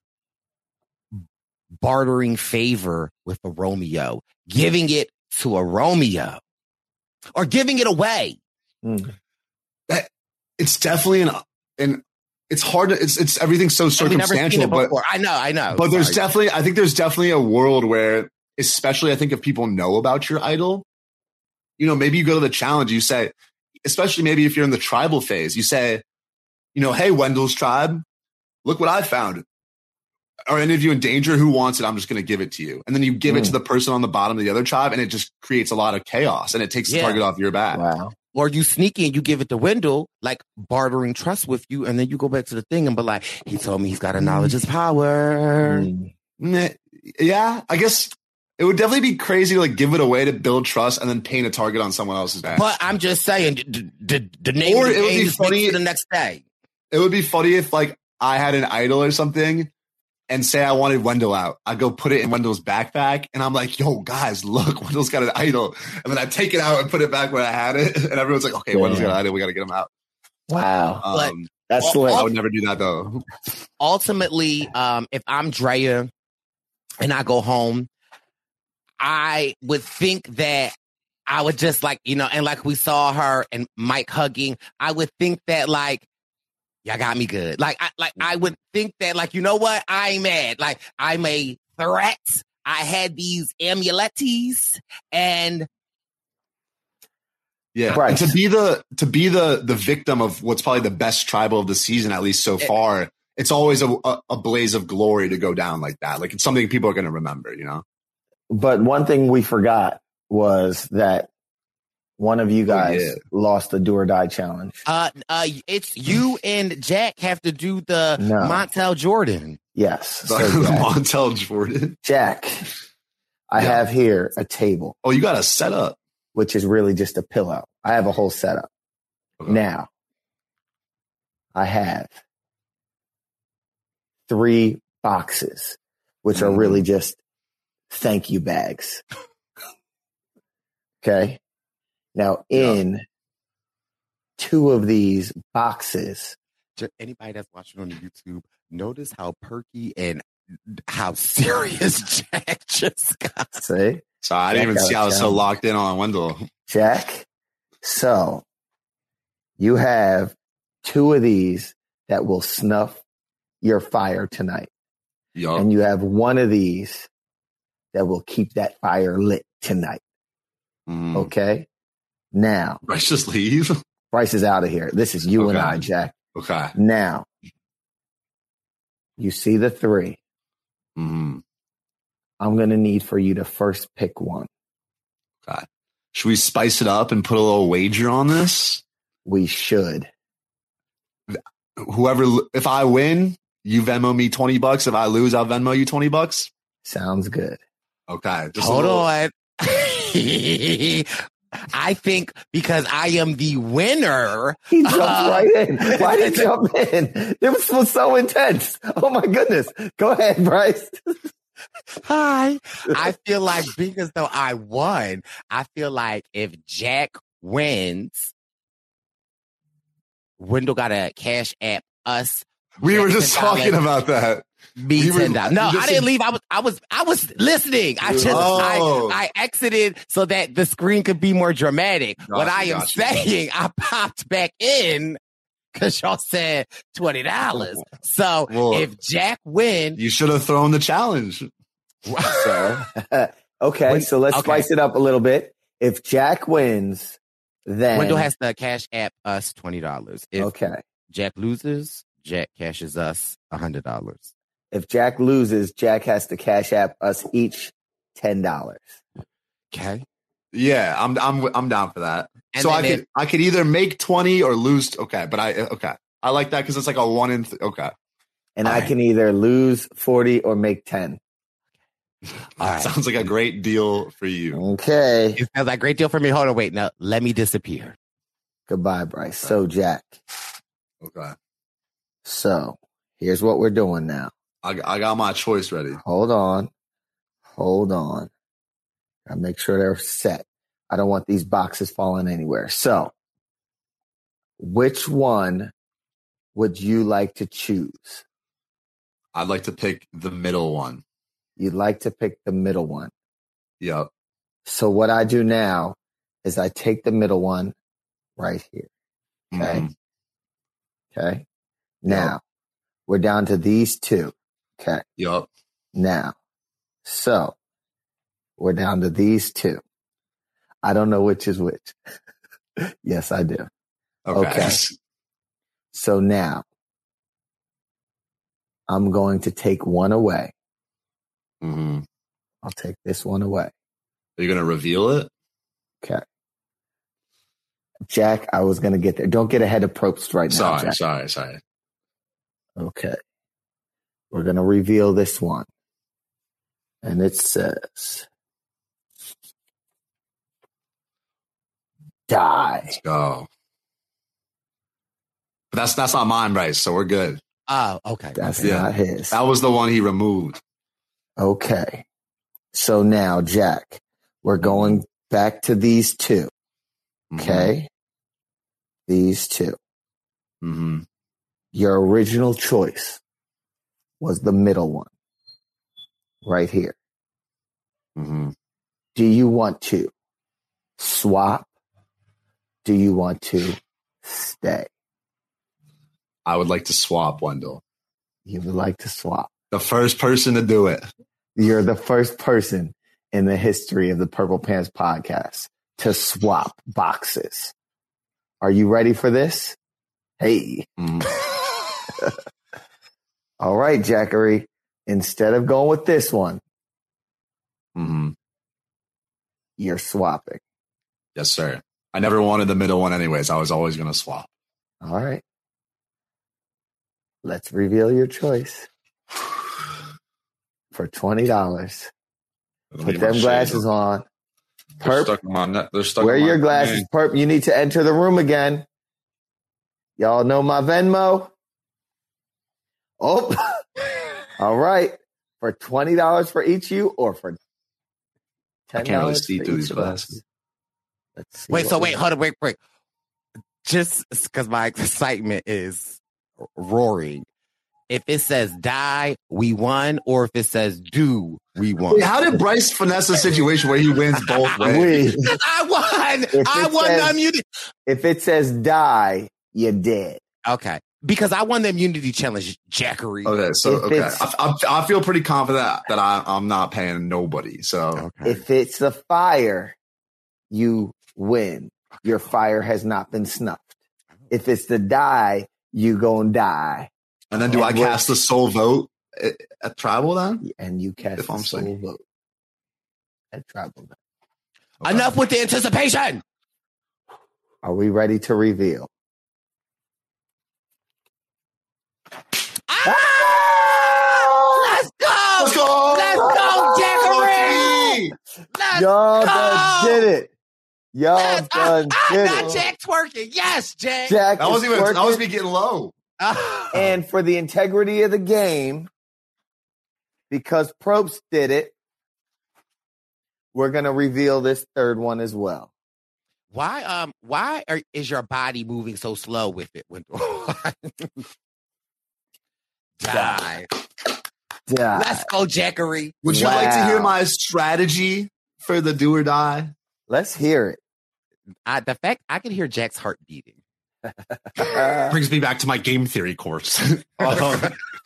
bartering favor with a Romeo, giving it to a Romeo, or giving it away? Mm. That it's definitely an an. It's hard to. It's it's everything's so circumstantial, but I know, I know. But Sorry. there's definitely. I think there's definitely a world where, especially, I think if people know about your idol, you know, maybe you go to the challenge. You say, especially maybe if you're in the tribal phase, you say, you know, hey, Wendell's tribe, look what I found. Are any of you in danger? Who wants it? I'm just going to give it to you. And then you give mm. it to the person on the bottom of the other tribe, and it just creates a lot of chaos, and it takes yeah. the target off your back. Wow. Or you sneaky and you give it to Wendell, like bartering trust with you, and then you go back to the thing and be like, he told me he's got a knowledge is power. Mm. Yeah, I guess it would definitely be crazy to like give it away to build trust and then paint a target on someone else's back. But I'm just saying, the, the, the name or of the it would game be is funny the next day. It would be funny if like I had an idol or something and say I wanted Wendell out. I go put it in Wendell's backpack and I'm like, yo, guys, look, Wendell's got an idol. And then I take it out and put it back where I had it. And everyone's like, okay, yeah. Wendell's got an idol. We got to get him out. Wow. Um, That's well, lit. I would never do that though. Ultimately, um, if I'm Drea and I go home, I would think that I would just like, you know, and like we saw her and Mike hugging, I would think that like, y'all got me good. Like, I, like I would think that, like, you know what? I ain't mad. Like, I'm a threat. I had these amuletes, and yeah, right. And to be the to be the the victim of what's probably the best tribal of the season, at least so far, it's always a, a, a blaze of glory to go down like that. Like, it's something people are going to remember, you know. But one thing we forgot was that one of you guys oh, yeah. lost the do or die challenge. Uh, uh, it's you and Jack have to do the no. Montel Jordan. Yes. So the Montel Jordan. Jack, I yeah. have here a table. Oh, you got a setup. Which is really just a pillow. I have a whole setup. Okay. Now, I have three boxes, which mm-hmm. are really just thank you bags. Okay. Now, in yeah. two of these boxes. Anybody that's watching on YouTube, notice how perky and how serious Jack just got. See? So I didn't Jack even see I was so locked in on Wendell. Jack, so you have two of these that will snuff your fire tonight. Yep. And you have one of these that will keep that fire lit tonight. Mm. Okay? Now, Bryce just leave. Bryce is out of here. This is you okay. and I, Jack. Okay. Now, you see the three. Mm-hmm. I'm going to need for you to first pick one. Okay. Should we spice it up and put a little wager on this? We should. Whoever, if I win, you Venmo me twenty bucks. If I lose, I'll Venmo you twenty bucks. Sounds good. Okay. Just Hold on. I think because I am the winner. He jumped uh, right in. Why did he jump in? It was, was so intense. Oh my goodness. Go ahead, Bryce. Hi. I feel like being as though I won, I feel like if Jack wins, Wendell got to cash app us We were just talking about that. Me We were- ten dollars. No, you just I didn't said- leave. I was, I was, I was listening. I just, Oh. I, I exited so that the screen could be more dramatic. Gotcha, what I am gotcha. saying, I popped back in because y'all said twenty dollars. So Well, if Jack win, You should have thrown the challenge, sir. Okay, When- so let's okay. spice it up a little bit. If Jack wins, then Wendell has to cash app us twenty dollars. If okay. Jack loses, Jack cashes us a hundred dollars. If Jack loses, Jack has to cash app us each ten dollars. Okay. Yeah, I'm I'm I'm down for that. And so I then could if- I could either make twenty or lose. Okay, but I okay. I like that because it's like a one in. Th- okay, And All I right. can either lose forty or make ten. All right. sounds like a great deal for you. Okay. It sounds like a great deal for me. Hold on, wait. Now let me disappear. Goodbye, Bryce. So, Jack. Okay, So, here's what we're doing now. I I got my choice ready. Hold on. Hold on. Gotta make sure they're set. I don't want these boxes falling anywhere. So, which one would you like to choose? I'd like to pick the middle one. You'd like to pick the middle one. Yep. So, what I do now is I take the middle one right here. Okay. Mhm. Okay. Now, we're down to these two. Okay. Yep. Now, so we're down to these two. I don't know which is which. Yes, I do. Okay. Okay. So now I'm going to take one away. hmm I'll take this one away. Are you gonna reveal it? Okay. Jack, I was going to get there. Don't get ahead of Probst right now, Sorry, Jack. sorry, sorry. Okay. We're going to reveal this one. And it says, die. Let's go. But that's that's not mine, Bryce. So we're good. Oh, okay. That's okay. Yeah. not his. That was the one he removed. Okay. So now, Jack, we're going back to these two. Okay. These two. Mm-hmm. Your original choice was the middle one right here. Mm-hmm. Do you want to swap? Do you want to stay? I would like to swap, Wendell. You would like to swap. The first person to do it. You're the first person in the history of the Purple Pants podcast to swap boxes. Are you ready for this? Hey. Mm. All right, Jackery. Instead of going with this one, Mm-hmm. you're swapping. Yes, sir. I never wanted the middle one anyways. I was always going to swap. All right. Let's reveal your choice for twenty dollars. Put them glasses on. They're Perp, stuck in my neck. They're stuck wear in my your glasses. neck. Perp, you need to enter the room again. Y'all know my Venmo? Oh, all right. For twenty dollars for each you or for ten I dollars can't really see for through each these of us? glasses. Let's see Wait, what so we wait, got. hold on, wait, wait. Just because my excitement is roaring. If it says die, we won, or if it says do, we won. Wait, how did Bryce finesse a situation where he wins both ways? We- I won. If I it won says- the immunity. If it says die, you're dead. Okay. Because I won the immunity challenge, Jackery. Okay, so If okay, it's- I, I, I feel pretty confident that I, I'm not paying nobody. So Okay. If it's a fire, you win. Your fire has not been snuffed. If it's the die, you gonna die. and then do I And what- cast the soul vote at, at tribal then? And you cast If the I'm soul saying. vote at tribal. Okay. Enough with the anticipation. Are we ready to reveal? Ah! Let's go. Let's go! Let's go, Jackery. Let's Y'all go. done did it. Y'all Let's- I, done I did got it. Jack twerking. Yes, Jack. Jack That is wasn't even. That was twerking. me getting low. Ah. And for the integrity of the game, because Probst did it, we're going to reveal this third one as well. Why um why are, is your body moving so slow with it? When, Die. Die. Let's go, Jackery. Would you Wow. like to hear my strategy for the do or die? Let's hear it. I, the fact I can hear Jack's heart beating. Brings me back to my game theory course. um,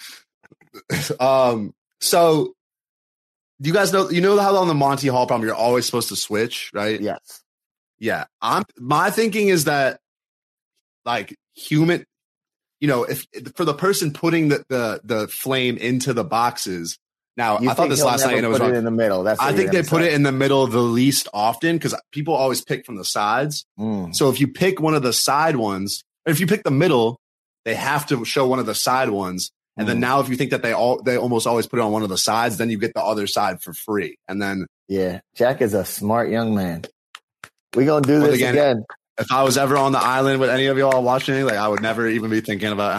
um, so do you guys know, you know how on the Monty Hall problem, you're always supposed to switch, right? Yes. Yeah. I'm, my thinking is that like human, you know, if for the person putting the, the, the flame into the boxes. Now, You I thought think this he'll last never night and it was put it wrong. in the middle. That's what I you're think they gonna put say. it in the middle the least often because people always pick from the sides. Mm. So if you pick one of the side ones, or if you pick the middle, they have to show one of the side ones. And then Mm. now, if you think that they all they almost always put it on one of the sides, then you get the other side for free. And then Yeah, Jack is a smart young man. We're going to do But this again- again. if I was ever on the island with any of y'all watching, like I would never even be thinking about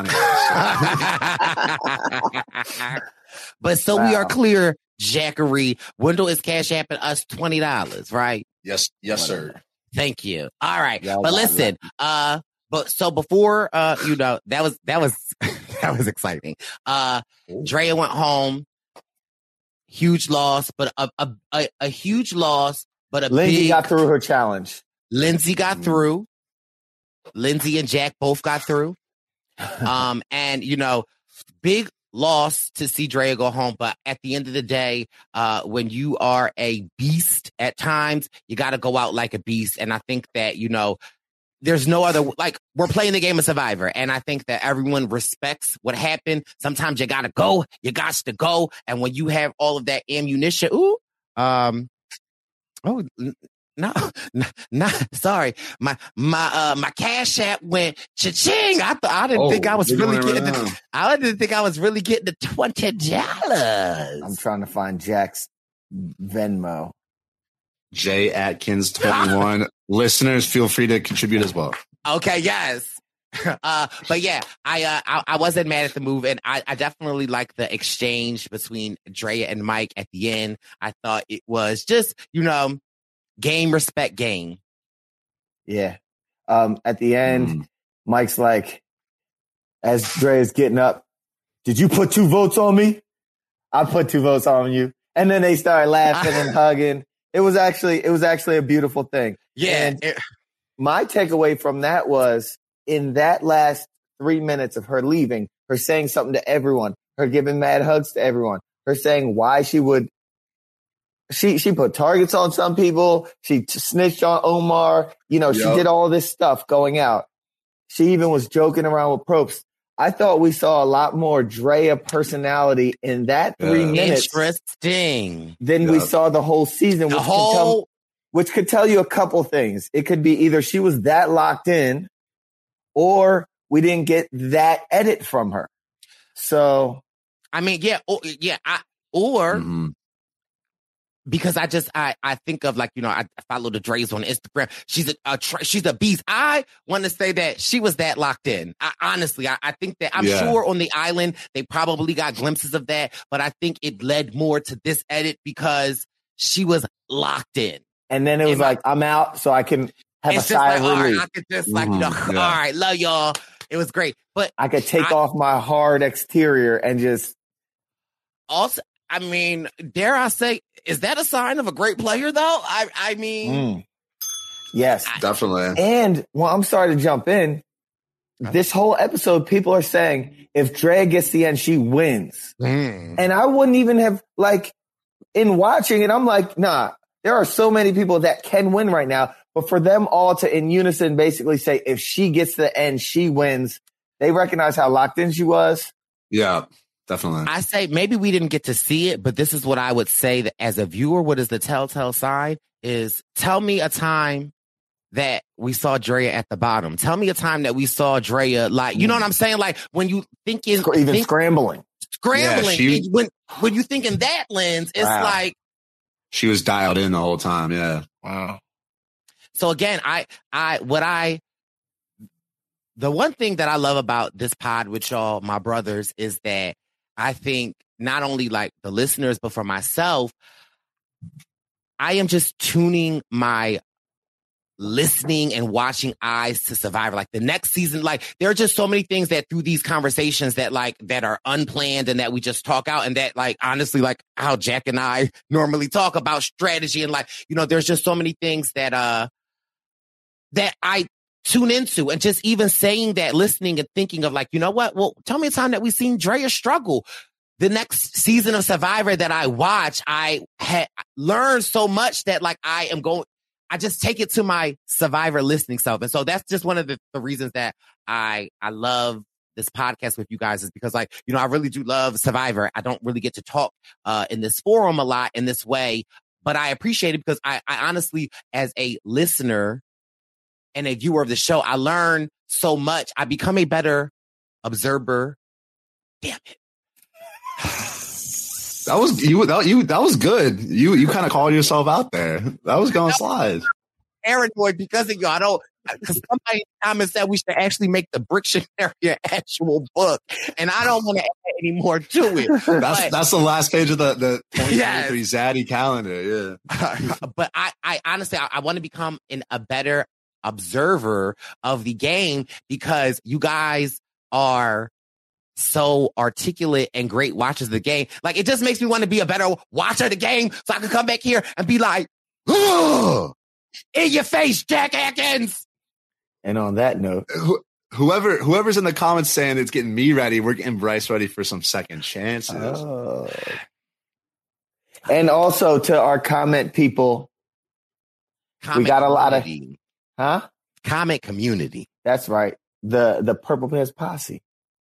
anything. But so we are Wow. clear, Jackery. Wendell is cash apping us twenty dollars, right? yes, yes, sir. Thank you. All right. Y'all But got listen, uh, but so before uh, you know, that was that was that was exciting. Uh Drea went home. Huge loss, but a a, a, a huge loss, but a Lindsay big got through her challenge. Lindsay got Mm. through. Lindsay and Jack both got through. Um, and you know, big loss to see Drea go home. But at the end of the day, uh, when you are a beast at times, you got to go out like a beast. And I think that, you know, there's no other, like, we're playing the game of Survivor. And I think that everyone respects what happened. Sometimes you got to go, you got to go. And when you have all of that ammunition, ooh, um, oh, n- no, n- not sorry. My my uh my cash app went cha-ching. I thought I didn't Oh, think I was we're really doing it getting right the, now. I didn't think I was really getting the twenty dollars. I'm trying to find Jack's Venmo. J Atkins twenty-one. Listeners, feel free to contribute as well. Okay, yes. Uh, but yeah, I, uh, I I wasn't mad at the move, and I, I definitely like the exchange between Drea and Mike at the end. I thought it was just, you know, game, respect, game. Yeah. Um, at the end, Mm. Mike's like, as Dre's getting up, did you put two votes on me? I put two votes on you. And then they started laughing and hugging. It was actually, it was actually a beautiful thing. Yeah. And it- my takeaway from that was in that last three minutes of her leaving, her saying something to everyone, her giving mad hugs to everyone, her saying why she would, she, she put targets on some people. She t- snitched on Omar. You know, she Yep. did all this stuff going out. She even was joking around with Probst. I thought we saw a lot more Drea personality in that three Yeah. minutes Interesting. than we Yep. saw the whole season, The which could tell, whole which could tell you a couple things. It could be either she was that locked in or we didn't get that edit from her. So I mean, yeah, or, yeah, I, or Mhm. because I just I I think of, like, you know, I follow the Dre's on Instagram. She's a, a tra- she's a beast. I want to say that she was that locked in. I, honestly, I, I think that I'm Yeah. sure on the island they probably got glimpses of that, but I think it led more to this edit because she was locked in. and then it was Am I- like, I'm out so I can have It's a just sigh like, of all right, relief. I could just like, you know, Mhm, yeah. all right, love y'all. It was great, but I could take I- off my hard exterior and just, also, I mean, dare I say, is that a sign of a great player though? I I mean, mm. yes. Definitely. And well, I'm sorry to jump in. This whole episode, people are saying if Drea gets the end, she wins. mm. And I wouldn't even have, like, in watching it, I'm like, nah, there are so many people that can win right now. But for them all to in unison basically say, if she gets to the end, she wins, they recognize how locked in she was. Yeah, definitely. I say maybe we didn't get to see it, but this is what I would say that as a viewer, what is the telltale sign is tell me a time that we saw Drea at the bottom. Tell me a time that we saw Drea, like, you know what I'm saying? Like when you think in Sc- Even think, scrambling. scrambling, Yeah, she- when, when you think in that lens, it's Wow. like, She was dialed in the whole time. Yeah. Wow. so again, I, I, what I, the one thing that I love about this pod with y'all, my brothers, is that I think not only like the listeners, but for myself, I am just tuning my listening and watching Eyes to Survivor. Like the next season, like there are just so many things that through these conversations that like that are unplanned and that we just talk out, and that like honestly, like how Jack and I normally talk about strategy, and like, you know, there's just so many things that uh that I tune into, and just even saying that, listening and thinking of like, you know what? Well, tell me a time that we've seen Drea struggle. The next season of Survivor that I watch, I had learned so much that like I am going, I just take it to my Survivor listening self. And so that's just one of the, the reasons that I, I love this podcast with you guys, is because like, you know, I really do love Survivor. I don't really get to talk uh, in this forum a lot in this way, but I appreciate it because I, I honestly, as a listener and a viewer of the show, I learn so much. I become a better observer. Damn it. That was you. That you. That was good. You. You kind of called yourself out there. That was going to slide. Paranoid because of you. I don't. Because somebody in the comments said we should actually make the Brictionary an actual book, and I don't want to add any more to it. That's but, that's the last page of the the twenty twenty-three yes. Zaddy calendar. Yeah. But I, I honestly, I, I want to become an, a better observer of the game, because you guys are so articulate and great watchers of the game. Like, it just makes me want to be a better watcher of the game, so I can come back here and be like, oh, in your face, Jack Atkins. And on that note, Wh- whoever whoever's in the comments saying it's getting me ready, we're getting Bryce ready for some second chances. Oh. And also to our comment people, Comment we got a lot of, community. huh? Comment community. That's right. The the Purple Pants Posse.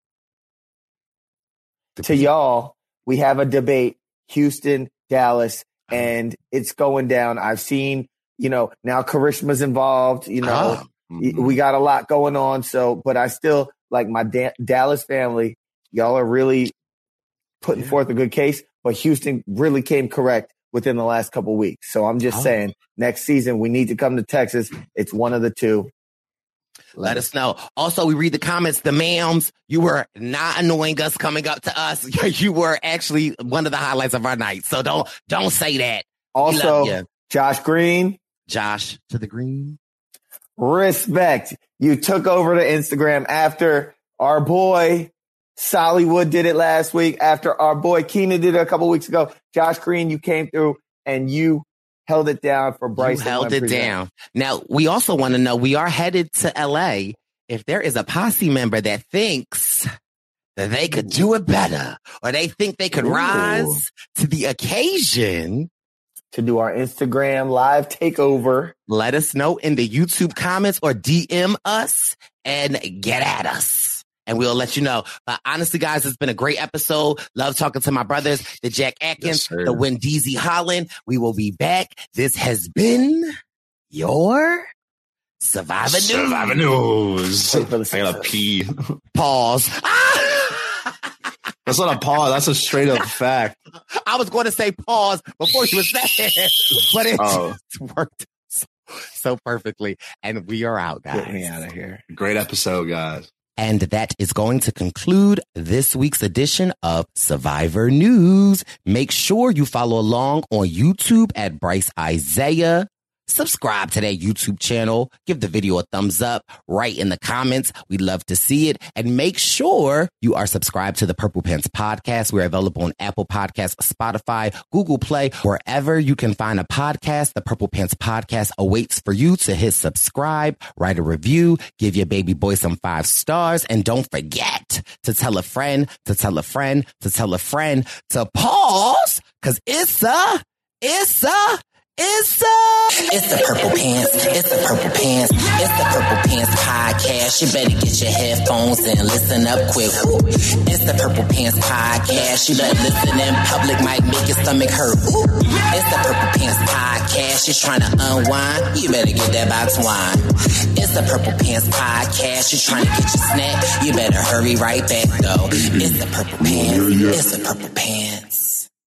To y'all, we have a debate, Houston, Dallas, and it's going down. I've seen, you know, now Karishma's involved, you know, Oh. Mhm. we got a lot going on. So, but I still, like my da- Dallas family, y'all are really putting Yeah. forth a good case, but Houston really came correct within the last couple of weeks. So I'm just Oh. saying, next season, we need to come to Texas. It's one of the two. Let us know. Also, we read the comments. The ma'ams, you were not annoying us coming up to us. You were actually one of the highlights of our night. So don't don't say that. We love Also, you. Josh Green, Josh to the green. respect. You took over to Instagram after our boy Sollywood did it last week, after our boy Keenan did it a couple weeks ago. Josh Green, you came through and you held it down for Bryce. You held it down. Now, we also want to know, we are headed to L A. If there is a posse member that thinks that they could do it better, or they think they could Ooh. rise to the occasion, to do our Instagram live takeover, let us know in the YouTube comments or D M us and get at us. And we'll let you know. But honestly, guys, it's been a great episode. Love talking to my brothers, the Jack Atkins, Yes, the Wendeezy Holland. We will be back. This has been your Survivor News. Survivor News. Wait for the I gotta pee. Pause. That's not a pause. That's a straight up fact. I was going to say pause before you said it, but it Oh. just worked so, so perfectly. And we are out, guys. get me out of here. Great episode, guys. And that is going to conclude this week's edition of Survivor News. Make sure you follow along on YouTube at Bryce Isaiah. Subscribe to that YouTube channel. Give the video a thumbs up. Write in the comments. We'd love to see it. And make sure you are subscribed to the Purple Pants Podcast. We're available on Apple Podcasts, Spotify, Google Play, wherever you can find a podcast. The Purple Pants Podcast awaits for you to hit subscribe, write a review, give your baby boy some five stars. And don't forget to tell a friend, to tell a friend, to tell a friend to pause, because it's a, it's a, It's a... It's the Purple Pants. It's the Purple Pants. It's the Purple Pants podcast. You better get your headphones and listen up quick. Woo. It's the Purple Pants podcast. You better listen in public, might make your stomach hurt. Woo. It's the Purple Pants podcast. You're trying to unwind. You better get that box wine. It's the Purple Pants podcast. You're trying to get your snack. You better hurry right back though. It's the Purple Pants. It's the Purple Pants.